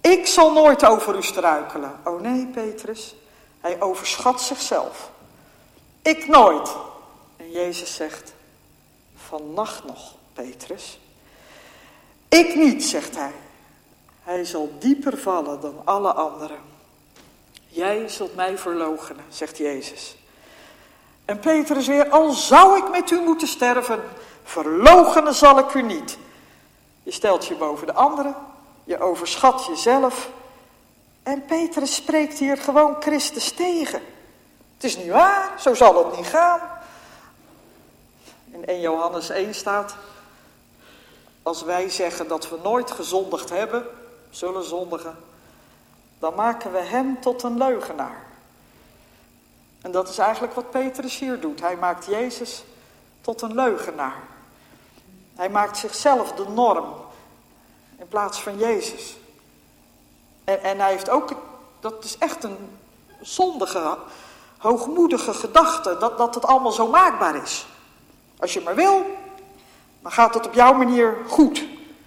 Ik zal nooit over u struikelen. Oh nee, Petrus, hij overschat zichzelf. Ik nooit. En Jezus zegt, vannacht nog, Petrus. Ik niet, zegt hij. Hij zal dieper vallen dan alle anderen. Jij zult mij verloochenen, zegt Jezus. En Petrus weer, al zou ik met u moeten sterven, verloochenen zal ik u niet. Je stelt je boven de anderen, je overschat jezelf. En Petrus spreekt hier gewoon Christus tegen. Het is niet waar, zo zal het niet gaan. In 1 Johannes 1 staat, als wij zeggen dat we nooit gezondigd hebben, zullen zondigen, dan maken we hem tot een leugenaar. En dat is eigenlijk wat Petrus hier doet. Hij maakt Jezus tot een leugenaar. Hij maakt zichzelf de norm in plaats van Jezus. En hij heeft ook, dat is echt een zondige, hoogmoedige gedachte, dat het allemaal zo maakbaar is. Als je maar wil, dan gaat het op jouw manier goed.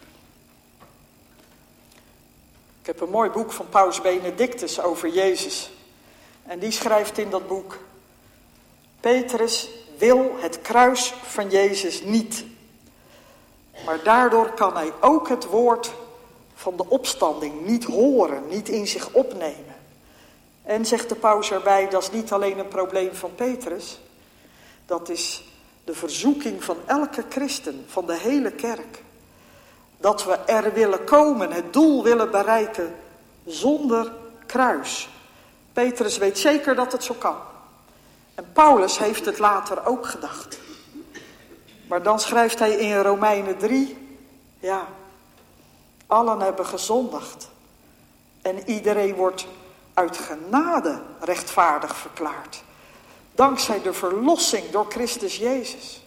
Ik heb een mooi boek van Paus Benedictus over Jezus. En die schrijft in dat boek, Petrus wil het kruis van Jezus niet. Maar daardoor kan hij ook het woord van de opstanding niet horen, niet in zich opnemen. En zegt de paus erbij, dat is niet alleen een probleem van Petrus. Dat is de verzoeking van elke christen, van de hele kerk. Dat we er willen komen, het doel willen bereiken zonder kruis. Petrus weet zeker dat het zo kan. En Paulus heeft het later ook gedacht. Maar dan schrijft hij in Romeinen 3, ja, allen hebben gezondigd. En iedereen wordt uit genade rechtvaardig verklaard. Dankzij de verlossing door Christus Jezus.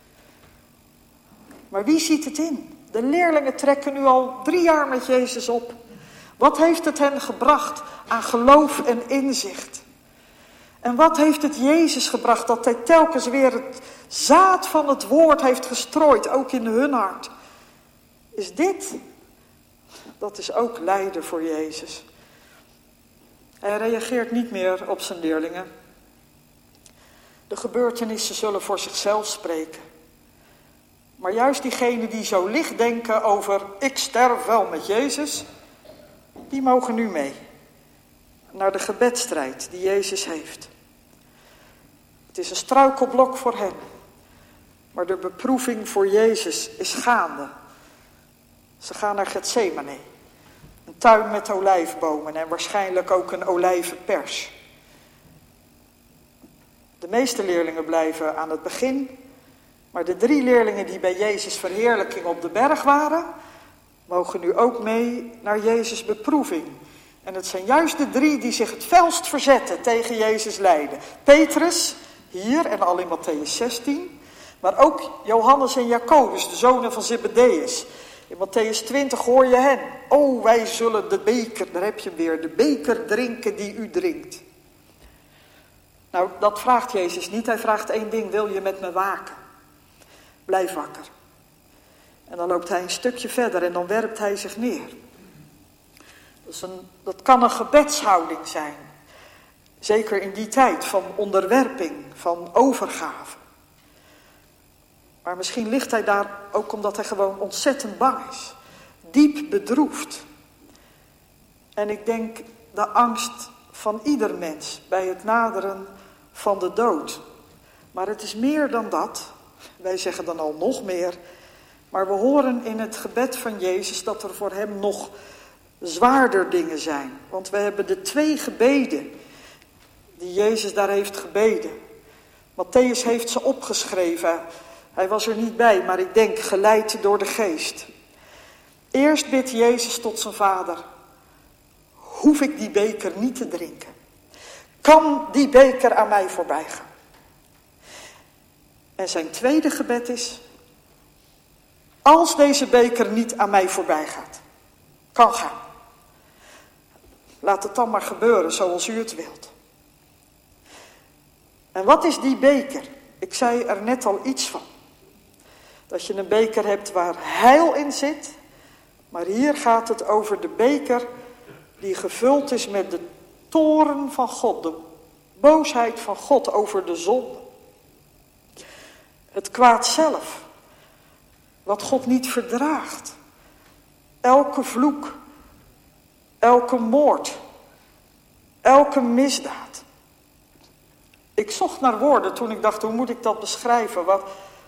Maar wie ziet het in? De leerlingen trekken nu al 3 jaar met Jezus op. Wat heeft het hen gebracht aan geloof en inzicht? En wat heeft het Jezus gebracht dat hij telkens weer het zaad van het woord heeft gestrooid, ook in hun hart? Is dit? Dat is ook lijden voor Jezus. Hij reageert niet meer op zijn leerlingen. De gebeurtenissen zullen voor zichzelf spreken. Maar juist diegenen die zo licht denken over ik sterf wel met Jezus, die mogen nu mee. Naar de gebedsstrijd die Jezus heeft. Het is een struikelblok voor hen. Maar de beproeving voor Jezus is gaande. Ze gaan naar Getsemane. Een tuin met olijfbomen en waarschijnlijk ook een olijvenpers. De meeste leerlingen blijven aan het begin. Maar de 3 leerlingen die bij Jezus' verheerlijking op de berg waren, mogen nu ook mee naar Jezus' beproeving. En het zijn juist de 3 die zich het felst verzetten tegen Jezus lijden. Petrus, hier en al in Mattheüs 16. Maar ook Johannes en Jacobus, de zonen van Zebedeus. In Mattheüs 20 hoor je hen. Oh, wij zullen de beker, daar heb je hem weer, de beker drinken die u drinkt. Nou, dat vraagt Jezus niet. Hij vraagt 1 ding, wil je met me waken? Blijf wakker. En dan loopt hij een stukje verder en dan werpt hij zich neer. Dat kan een gebedshouding zijn. Zeker in die tijd van onderwerping, van overgave. Maar misschien ligt hij daar ook omdat hij gewoon ontzettend bang is. Diep bedroefd. En ik denk de angst van ieder mens bij het naderen van de dood. Maar het is meer dan dat. Wij zeggen dan al nog meer. Maar we horen in het gebed van Jezus dat er voor hem nog zwaarder dingen zijn. Want we hebben de 2 gebeden die Jezus daar heeft gebeden. Mattheüs heeft ze opgeschreven. Hij was er niet bij, maar ik denk geleid door de geest. Eerst bidt Jezus tot zijn vader. Hoef ik die beker niet te drinken? Kan die beker aan mij voorbij gaan? En zijn tweede gebed is, als deze beker niet aan mij voorbij gaat, kan gaan. Laat het dan maar gebeuren zoals u het wilt. En wat is die beker? Ik zei er net al iets van. Dat je een beker hebt waar heil in zit. Maar hier gaat het over de beker die gevuld is met de toorn van God, de boosheid van God over de zonde. Het kwaad zelf, wat God niet verdraagt. Elke vloek, elke moord, elke misdaad. Ik zocht naar woorden toen ik dacht, hoe moet ik dat beschrijven? Wat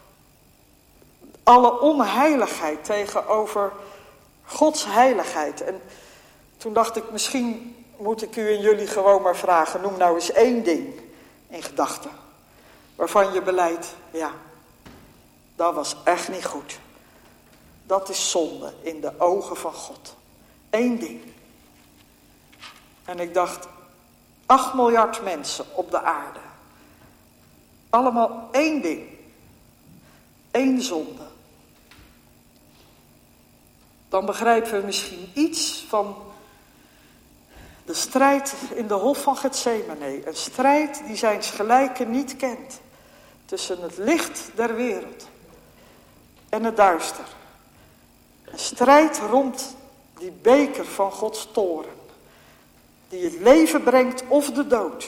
alle onheiligheid tegenover Gods heiligheid. En toen dacht ik, misschien moet ik u en jullie gewoon maar vragen, noem nou eens 1 ding in gedachten, waarvan je beleidt, ja, dat was echt niet goed. Dat is zonde in de ogen van God. 1 ding. En ik dacht, 8 miljard mensen op de aarde. Allemaal 1 ding. 1 zonde. Dan begrijpen we misschien iets van de strijd in de hof van Getsemane. Een strijd die zijns gelijke niet kent. Tussen het licht der wereld en het duister. Een strijd rond die beker van Gods toorn. Die het leven brengt of de dood.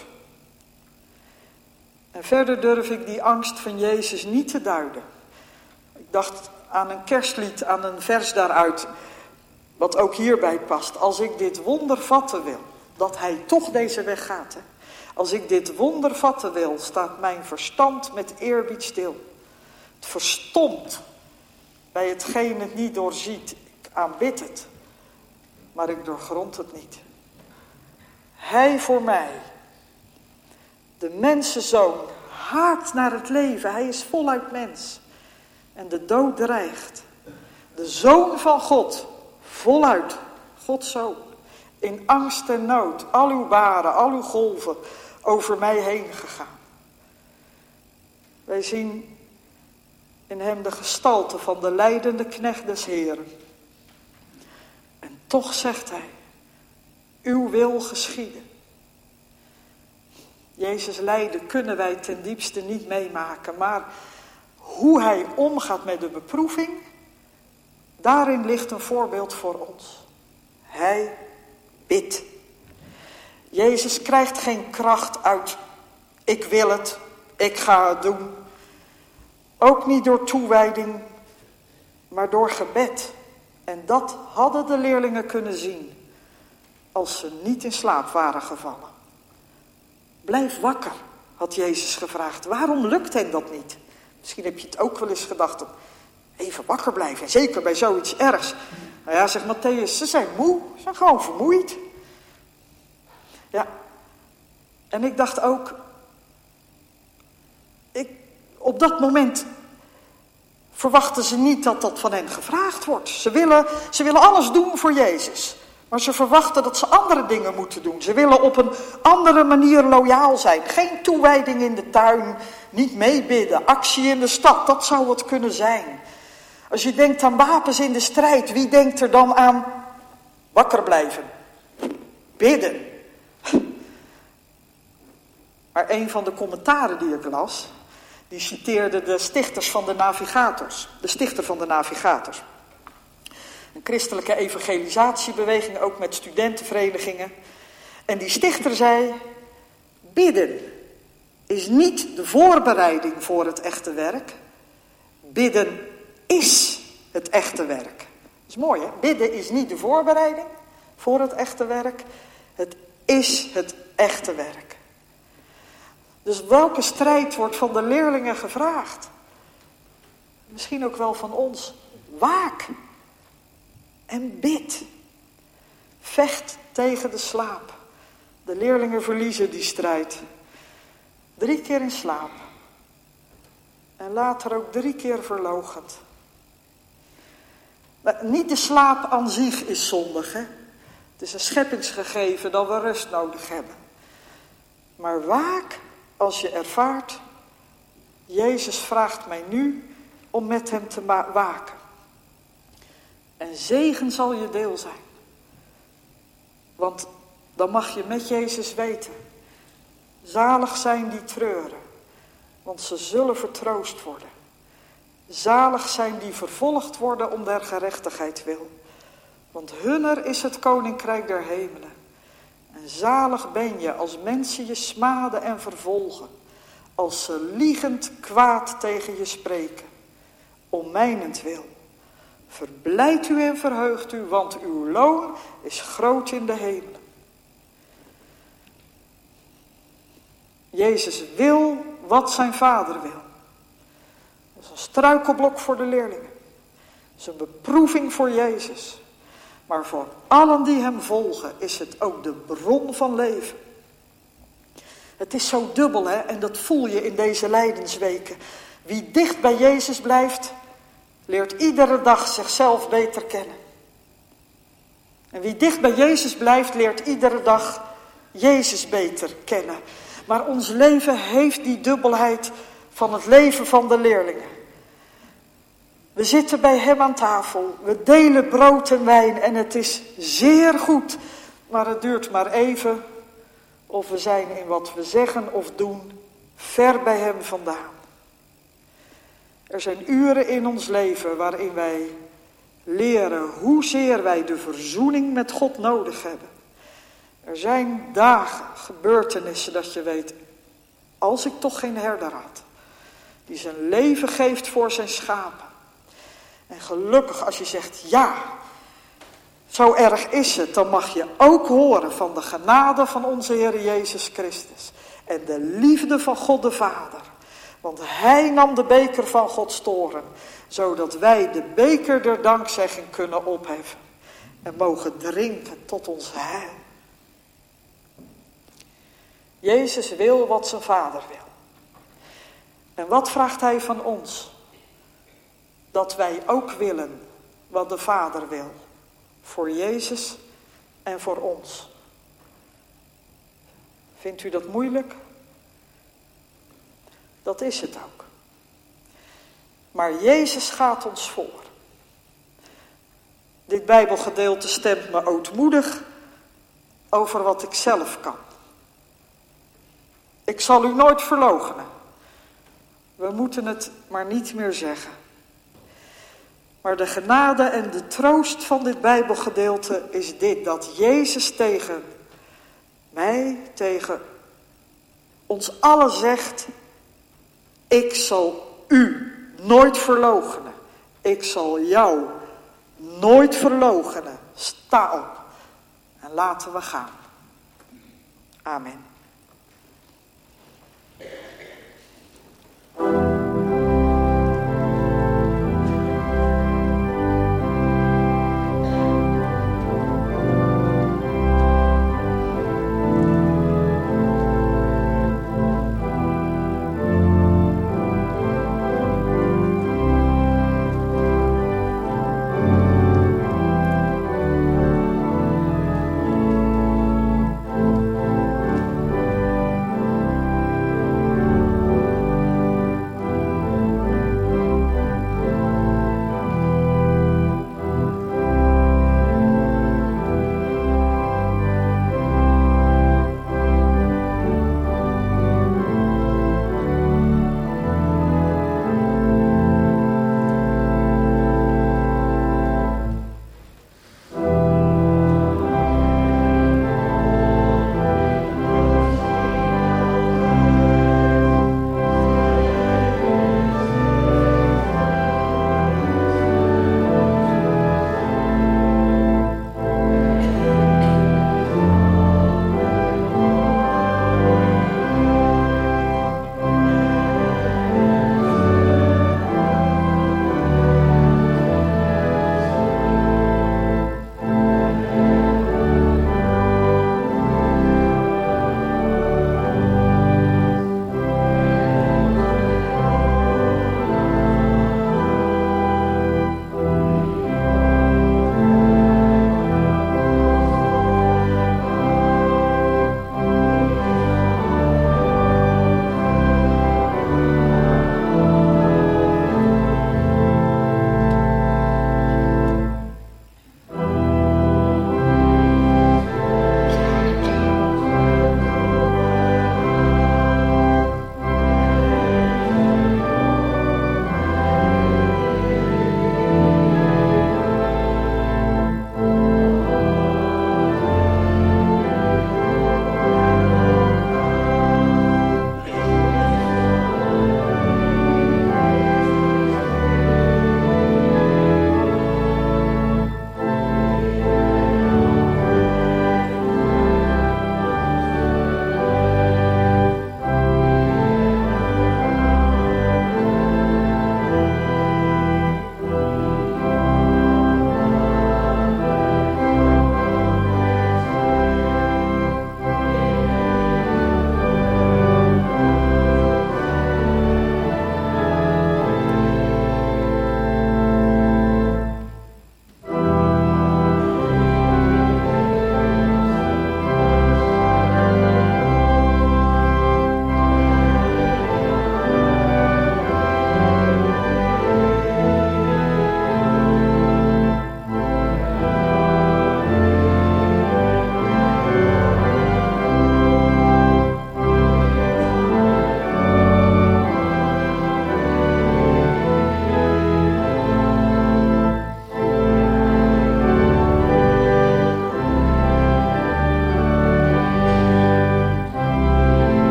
En verder durf ik die angst van Jezus niet te duiden. Ik dacht aan een kerstlied, aan een vers daaruit, wat ook hierbij past. Als ik dit wonder vatten wil, dat hij toch deze weg gaat. Hè? Als ik dit wonder vatten wil, staat mijn verstand met eerbied stil. Het verstomt bij hetgeen het niet doorziet. Ik aanbid het, maar ik doorgrond het niet. Hij voor mij, de mensenzoon, haakt naar het leven. Hij is voluit mens. En de dood dreigt. De Zoon van God, voluit, Gods Zoon. In angst en nood, al uw baren, al uw golven, over mij heen gegaan. Wij zien in hem de gestalte van de lijdende knecht des Heeren. En toch zegt hij, uw wil geschieden. Jezus lijden kunnen wij ten diepste niet meemaken, maar hoe hij omgaat met de beproeving, daarin ligt een voorbeeld voor ons. Hij bidt. Jezus krijgt geen kracht uit, ik wil het, ik ga het doen. Ook niet door toewijding, maar door gebed. En dat hadden de leerlingen kunnen zien, als ze niet in slaap waren gevallen. Blijf wakker, had Jezus gevraagd. Waarom lukt hen dat niet? Misschien heb je het ook wel eens gedacht. Even wakker blijven, en zeker bij zoiets ergs. Nou ja, zegt Matthäus, ze zijn moe, ze zijn gewoon vermoeid. Ja, en ik dacht ook, op dat moment verwachten ze niet dat dat van hen gevraagd wordt. Ze willen alles doen voor Jezus. Maar ze verwachten dat ze andere dingen moeten doen. Ze willen op een andere manier loyaal zijn. Geen toewijding in de tuin, niet meebidden, actie in de stad, dat zou het kunnen zijn. Als je denkt aan wapens in de strijd, wie denkt er dan aan wakker blijven? Bidden. Maar een van de commentaren die ik las, die citeerde de stichters van de Navigators. De stichter van de Navigators. Een christelijke evangelisatiebeweging, ook met studentenverenigingen. En die stichter zei, bidden is niet de voorbereiding voor het echte werk. Bidden is het echte werk. Dat is mooi, hè? Bidden is niet de voorbereiding voor het echte werk. Het is het echte werk. Dus welke strijd wordt van de leerlingen gevraagd? Misschien ook wel van ons. Waak en bid. Vecht tegen de slaap. De leerlingen verliezen die strijd. 3 keer in slaap. En later ook 3 keer verloochend. Maar niet de slaap aan zich is zondig, hè? Het is een scheppingsgegeven dat we rust nodig hebben. Maar waak als je ervaart, Jezus vraagt mij nu om met hem te waken. En zegen zal je deel zijn. Want dan mag je met Jezus weten. Zalig zijn die treuren, want ze zullen vertroost worden. Zalig zijn die vervolgd worden om der gerechtigheid wil, Want hunner is het koninkrijk der hemelen. En zalig ben je als mensen je smaden en vervolgen, als ze liegend kwaad tegen je spreken, om mijnentwil. Verblijd u en verheugt u, want uw loon is groot in de hemelen. Jezus wil wat zijn Vader wil. Dat is een struikelblok voor de leerlingen. Dat is een beproeving voor Jezus. Maar voor allen die hem volgen is het ook de bron van leven. Het is zo dubbel, hè? En dat voel je in deze lijdensweken. Wie dicht bij Jezus blijft, leert iedere dag zichzelf beter kennen. En wie dicht bij Jezus blijft, leert iedere dag Jezus beter kennen. Maar ons leven heeft die dubbelheid van het leven van de leerlingen. We zitten bij hem aan tafel, we delen brood en wijn en het is zeer goed. Maar het duurt maar even of we zijn in wat we zeggen of doen ver bij hem vandaan. Er zijn uren in ons leven waarin wij leren hoezeer wij de verzoening met God nodig hebben. Er zijn dagen, gebeurtenissen dat je weet, als ik toch geen herder had, die zijn leven geeft voor zijn schapen. En gelukkig als je zegt, ja, zo erg is het, dan mag je ook horen van de genade van onze Heer Jezus Christus. En de liefde van God de Vader. Want hij nam de beker van Gods toorn, zodat wij de beker der dankzegging kunnen opheffen. En mogen drinken tot ons heil. Jezus wil wat zijn Vader wil. En wat vraagt hij van ons? Dat wij ook willen wat de Vader wil. Voor Jezus en voor ons. Vindt u dat moeilijk? Dat is het ook. Maar Jezus gaat ons voor. Dit Bijbelgedeelte stemt me ootmoedig over wat ik zelf kan. Ik zal u nooit verloochenen. We moeten het maar niet meer zeggen. Maar de genade en de troost van dit Bijbelgedeelte is dit. Dat Jezus tegen mij, tegen ons allen zegt: ik zal u nooit verloochenen. Ik zal jou nooit verloochenen. Sta op en laten we gaan. Amen.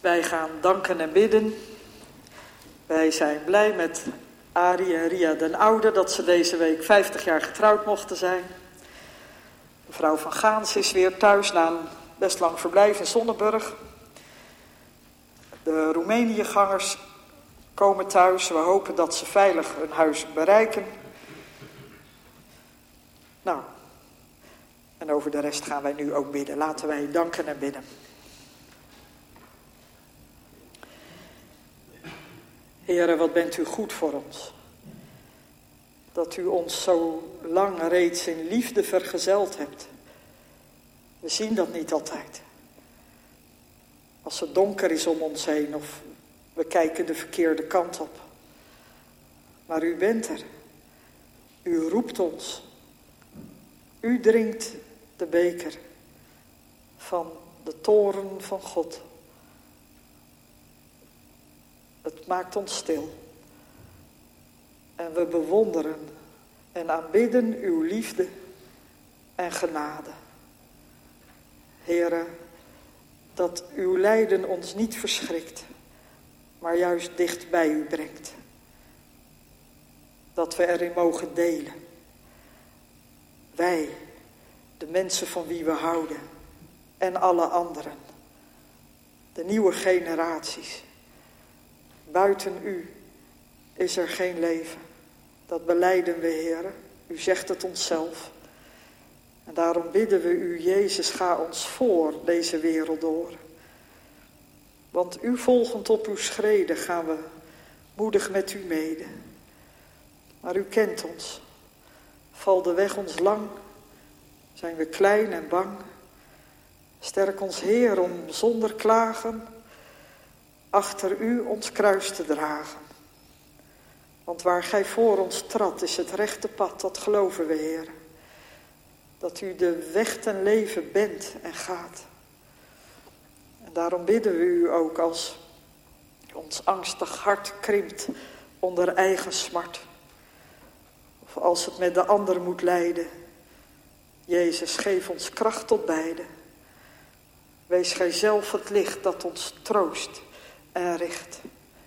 Wij gaan danken en bidden. Wij zijn blij met Arie en Ria den Oude dat ze deze week 50 jaar getrouwd mochten zijn. Mevrouw van Gaans is weer thuis na een best lang verblijf in Zonneburg. De Roemeniëgangers komen thuis. We hopen dat ze veilig hun huis bereiken. Nou, en over de rest gaan wij nu ook bidden. Laten wij danken en bidden. Heere, wat bent u goed voor ons. Dat u ons zo lang reeds in liefde vergezeld hebt. We zien dat niet altijd. Als het donker is om ons heen of we kijken de verkeerde kant op. Maar u bent er. U roept ons. U drinkt de beker van de toorn van God. Het maakt ons stil. En we bewonderen en aanbidden uw liefde en genade. Heere, dat uw lijden ons niet verschrikt, maar juist dicht bij u brengt. Dat we erin mogen delen. Wij, de mensen van wie we houden, en alle anderen. De nieuwe generaties. Buiten u is er geen leven. Dat belijden we, Heere. U zegt het onszelf. En daarom bidden we u, Jezus, ga ons voor deze wereld door. Want u volgend op uw schreden gaan we moedig met u mede. Maar u kent ons. Valt de weg ons lang, zijn we klein en bang. Sterk ons, Heer, om zonder klagen achter u ons kruis te dragen. Want waar gij voor ons trad is het rechte pad, dat geloven we, Heer. Dat u de weg ten leven bent en gaat. En daarom bidden we u ook als ons angstig hart krimpt onder eigen smart. Of als het met de ander moet lijden. Jezus, geef ons kracht tot beide. Wees gij zelf het licht dat ons troost en richt.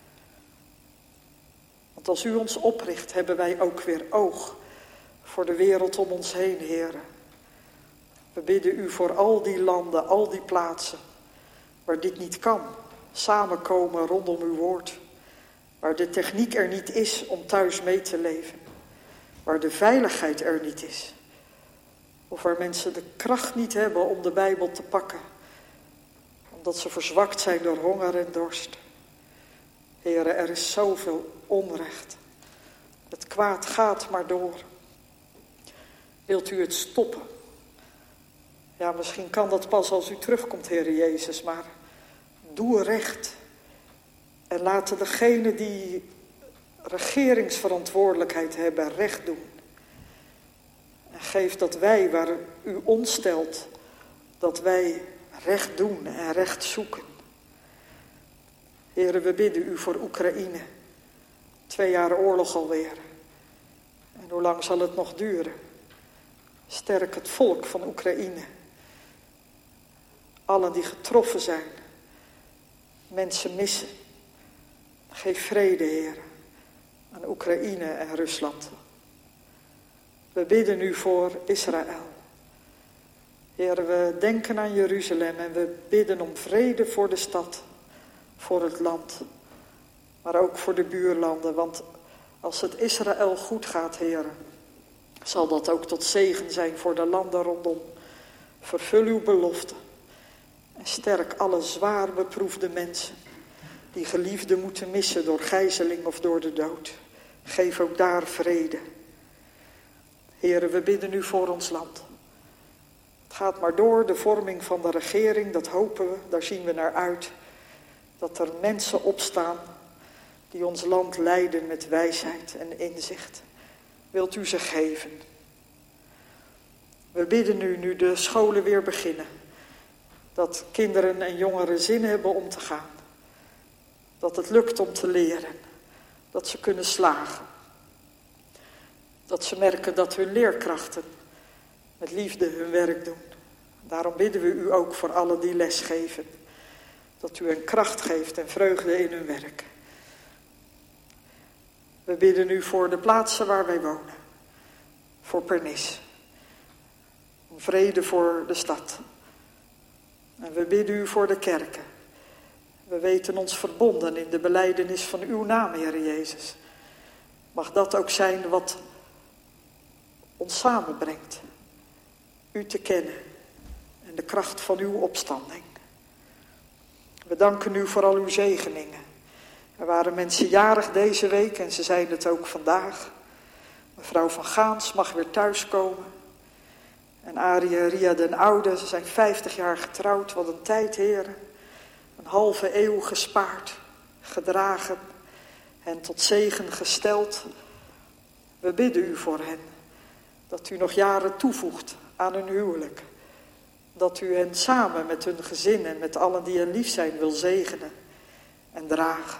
Want als u ons opricht, hebben wij ook weer oog voor de wereld om ons heen, Heere. We bidden u voor al die landen, al die plaatsen waar dit niet kan, samenkomen rondom uw woord. Waar de techniek er niet is om thuis mee te leven. Waar de veiligheid er niet is. Of waar mensen de kracht niet hebben om de Bijbel te pakken. Omdat ze verzwakt zijn door honger en dorst. Heere, er is zoveel onrecht. Het kwaad gaat maar door. Wilt u het stoppen? Ja, misschien kan dat pas als u terugkomt, Heere Jezus, maar doe recht. En laten degenen die regeringsverantwoordelijkheid hebben recht doen. En geef dat wij, waar u ons stelt, dat wij recht doen en recht zoeken. Heere, we bidden u voor Oekraïne. 2 jaar oorlog alweer. En hoe lang zal het nog duren? Sterk het volk van Oekraïne. Allen die getroffen zijn. Mensen missen. Geef vrede, Heer, aan Oekraïne en Rusland. We bidden u voor Israël. Heer, we denken aan Jeruzalem en we bidden om vrede voor de stad, voor het land, maar ook voor de buurlanden. Want als het Israël goed gaat, Heer, zal dat ook tot zegen zijn voor de landen rondom. Vervul uw belofte en sterk alle zwaar beproefde mensen die geliefden moeten missen door gijzeling of door de dood. Geef ook daar vrede. Heere, we bidden u voor ons land. Het gaat maar door, de vorming van de regering, dat hopen we, daar zien we naar uit. Dat er mensen opstaan die ons land leiden met wijsheid en inzicht. Wilt u ze geven? We bidden u, nu de scholen weer beginnen, dat kinderen en jongeren zin hebben om te gaan. Dat het lukt om te leren. Dat ze kunnen slagen. Dat ze merken dat hun leerkrachten met liefde hun werk doen. Daarom bidden we u ook voor allen die lesgeven. dat u hen kracht geeft en vreugde in hun werk. We bidden u voor de plaatsen waar wij wonen. Voor Pernis. Om vrede voor de stad. En we bidden u voor de kerken. We weten ons verbonden in de belijdenis van uw naam, Heer Jezus. Mag dat ook zijn wat ons samenbrengt. U te kennen en de kracht van uw opstanding. We danken u voor al uw zegeningen. Er waren mensen jarig deze week en ze zijn het ook vandaag. Mevrouw van Gaans mag weer thuiskomen. En Arie en Ria den Oude, ze zijn 50 jaar getrouwd. Wat een tijd, heren. Een halve eeuw gespaard, gedragen en tot zegen gesteld. We bidden u voor hen. Dat u nog jaren toevoegt aan hun huwelijk. Dat u hen samen met hun gezin en met allen die hen lief zijn wil zegenen en dragen.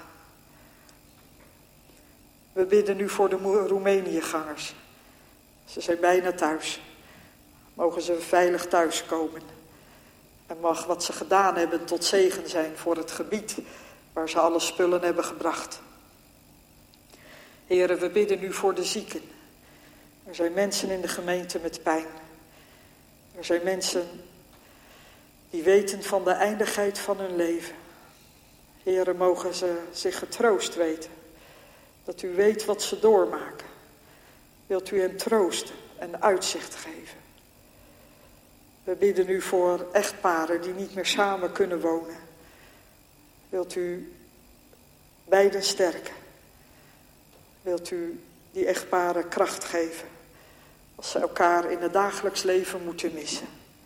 We bidden u voor de Roemeniëgangers. Ze zijn bijna thuis. Mogen ze veilig thuiskomen. En mag wat ze gedaan hebben tot zegen zijn voor het gebied waar ze alle spullen hebben gebracht. Heren, we bidden u voor de zieken. Er zijn mensen in de gemeente met pijn. Er zijn mensen die weten van de eindigheid van hun leven. Heren, mogen ze zich getroost weten. Dat u weet wat ze doormaken. Wilt u hen troosten en uitzicht geven. We bidden u voor echtparen die niet meer samen kunnen wonen. Wilt u beiden sterken. Wilt u die echtparen kracht geven. Als ze elkaar in het dagelijks leven moeten missen.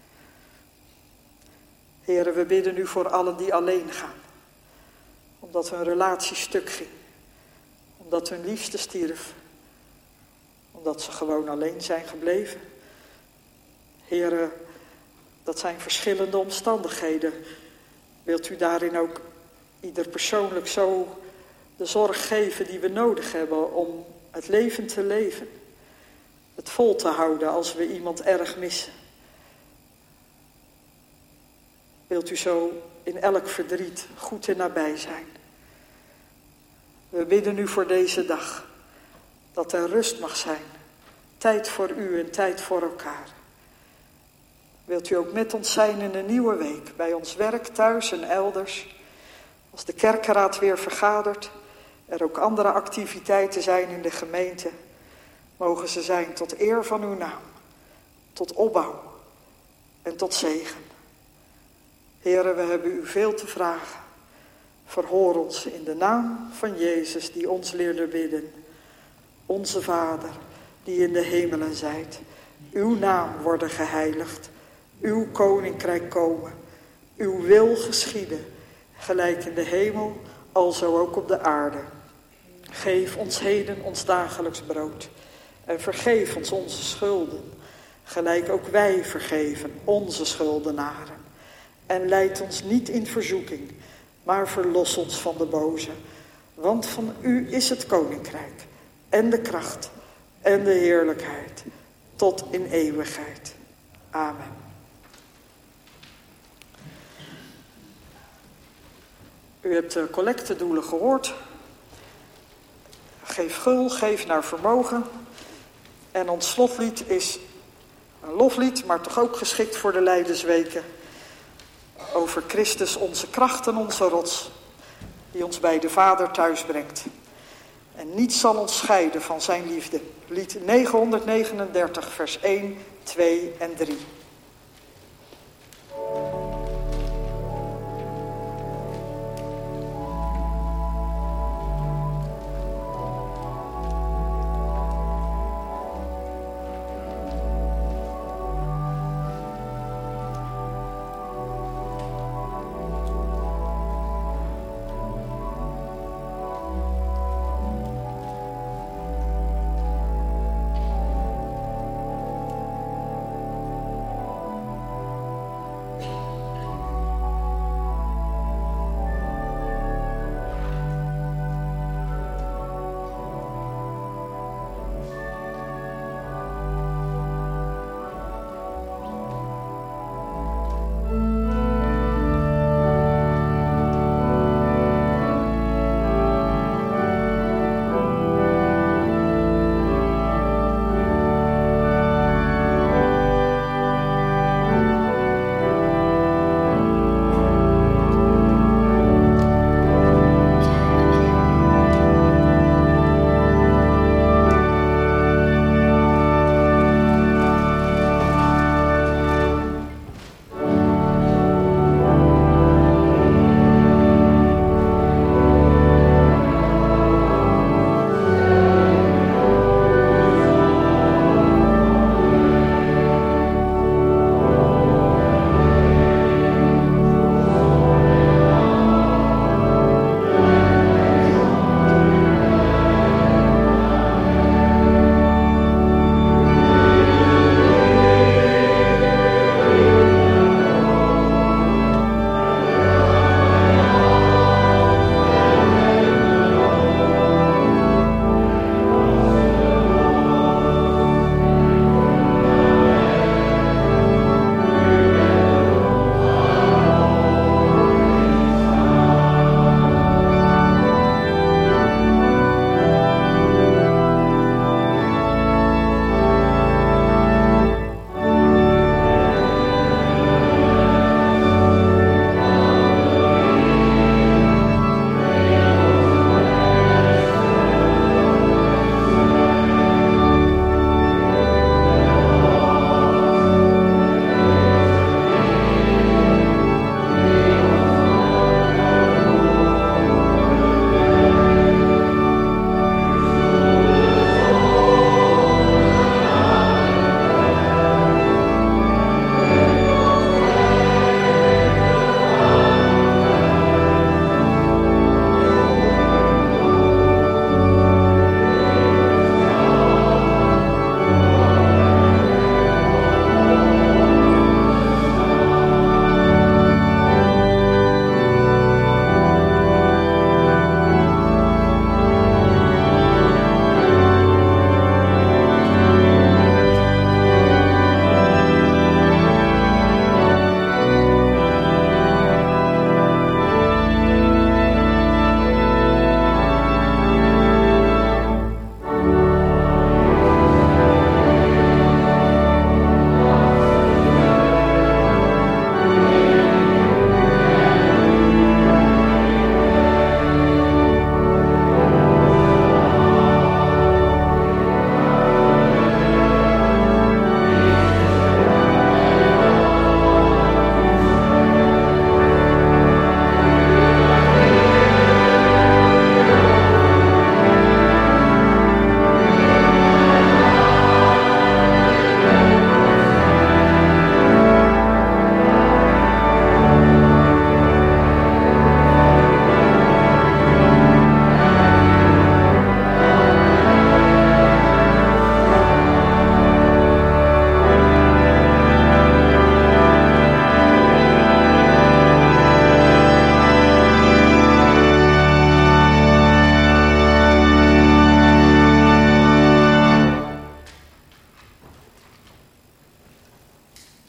Heren, we bidden u voor allen die alleen gaan. Omdat hun relatie stuk ging. Omdat hun liefste stierf. Omdat ze gewoon alleen zijn gebleven. Heren, dat zijn verschillende omstandigheden. Wilt u daarin ook ieder persoonlijk zo de zorg geven die we nodig hebben om het leven te leven. Het vol te houden als we iemand erg missen. Wilt u zo in elk verdriet goed en nabij zijn. We bidden u voor deze dag. Dat er rust mag zijn. Tijd voor u en tijd voor elkaar. Wilt u ook met ons zijn in een nieuwe week. Bij ons werk, thuis en elders. Als de kerkenraad weer vergadert. Er ook andere activiteiten zijn in de gemeente. Mogen ze zijn tot eer van uw naam. Tot opbouw. En tot zegen. Heren, we hebben u veel te vragen. Verhoor ons in de naam van Jezus die ons leerde bidden. Onze Vader, die in de hemelen zijt. Uw naam worden geheiligd. Uw koninkrijk komen. Uw wil geschieden. Gelijk in de hemel, alzo ook op de aarde. Geef ons heden ons dagelijks brood. En vergeef ons onze schulden. Gelijk ook wij vergeven onze schuldenaren. En leid ons niet in verzoeking, maar verlos ons van de boze. Want van u is het koninkrijk en de kracht en de heerlijkheid tot in eeuwigheid. Amen. U hebt de collectedoelen gehoord. Geef gul, geef naar vermogen. En ons slotlied is een loflied, maar toch ook geschikt voor de Lijdensweken. Over Christus, onze kracht en onze rots, die ons bij de Vader thuis brengt. En niets zal ons scheiden van zijn liefde. Lied 939, vers 1, 2 en 3.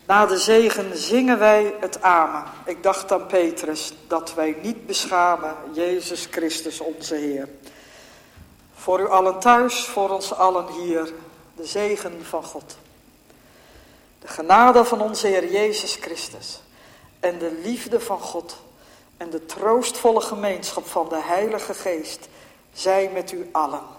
Na de zegen zingen wij het amen. Ik dacht aan Petrus, dat wij niet beschamen, Jezus Christus onze Heer. Voor u allen thuis, voor ons allen hier, de zegen van God. De genade van onze Heer Jezus Christus en de liefde van God en de troostvolle gemeenschap van de Heilige Geest zij met u allen.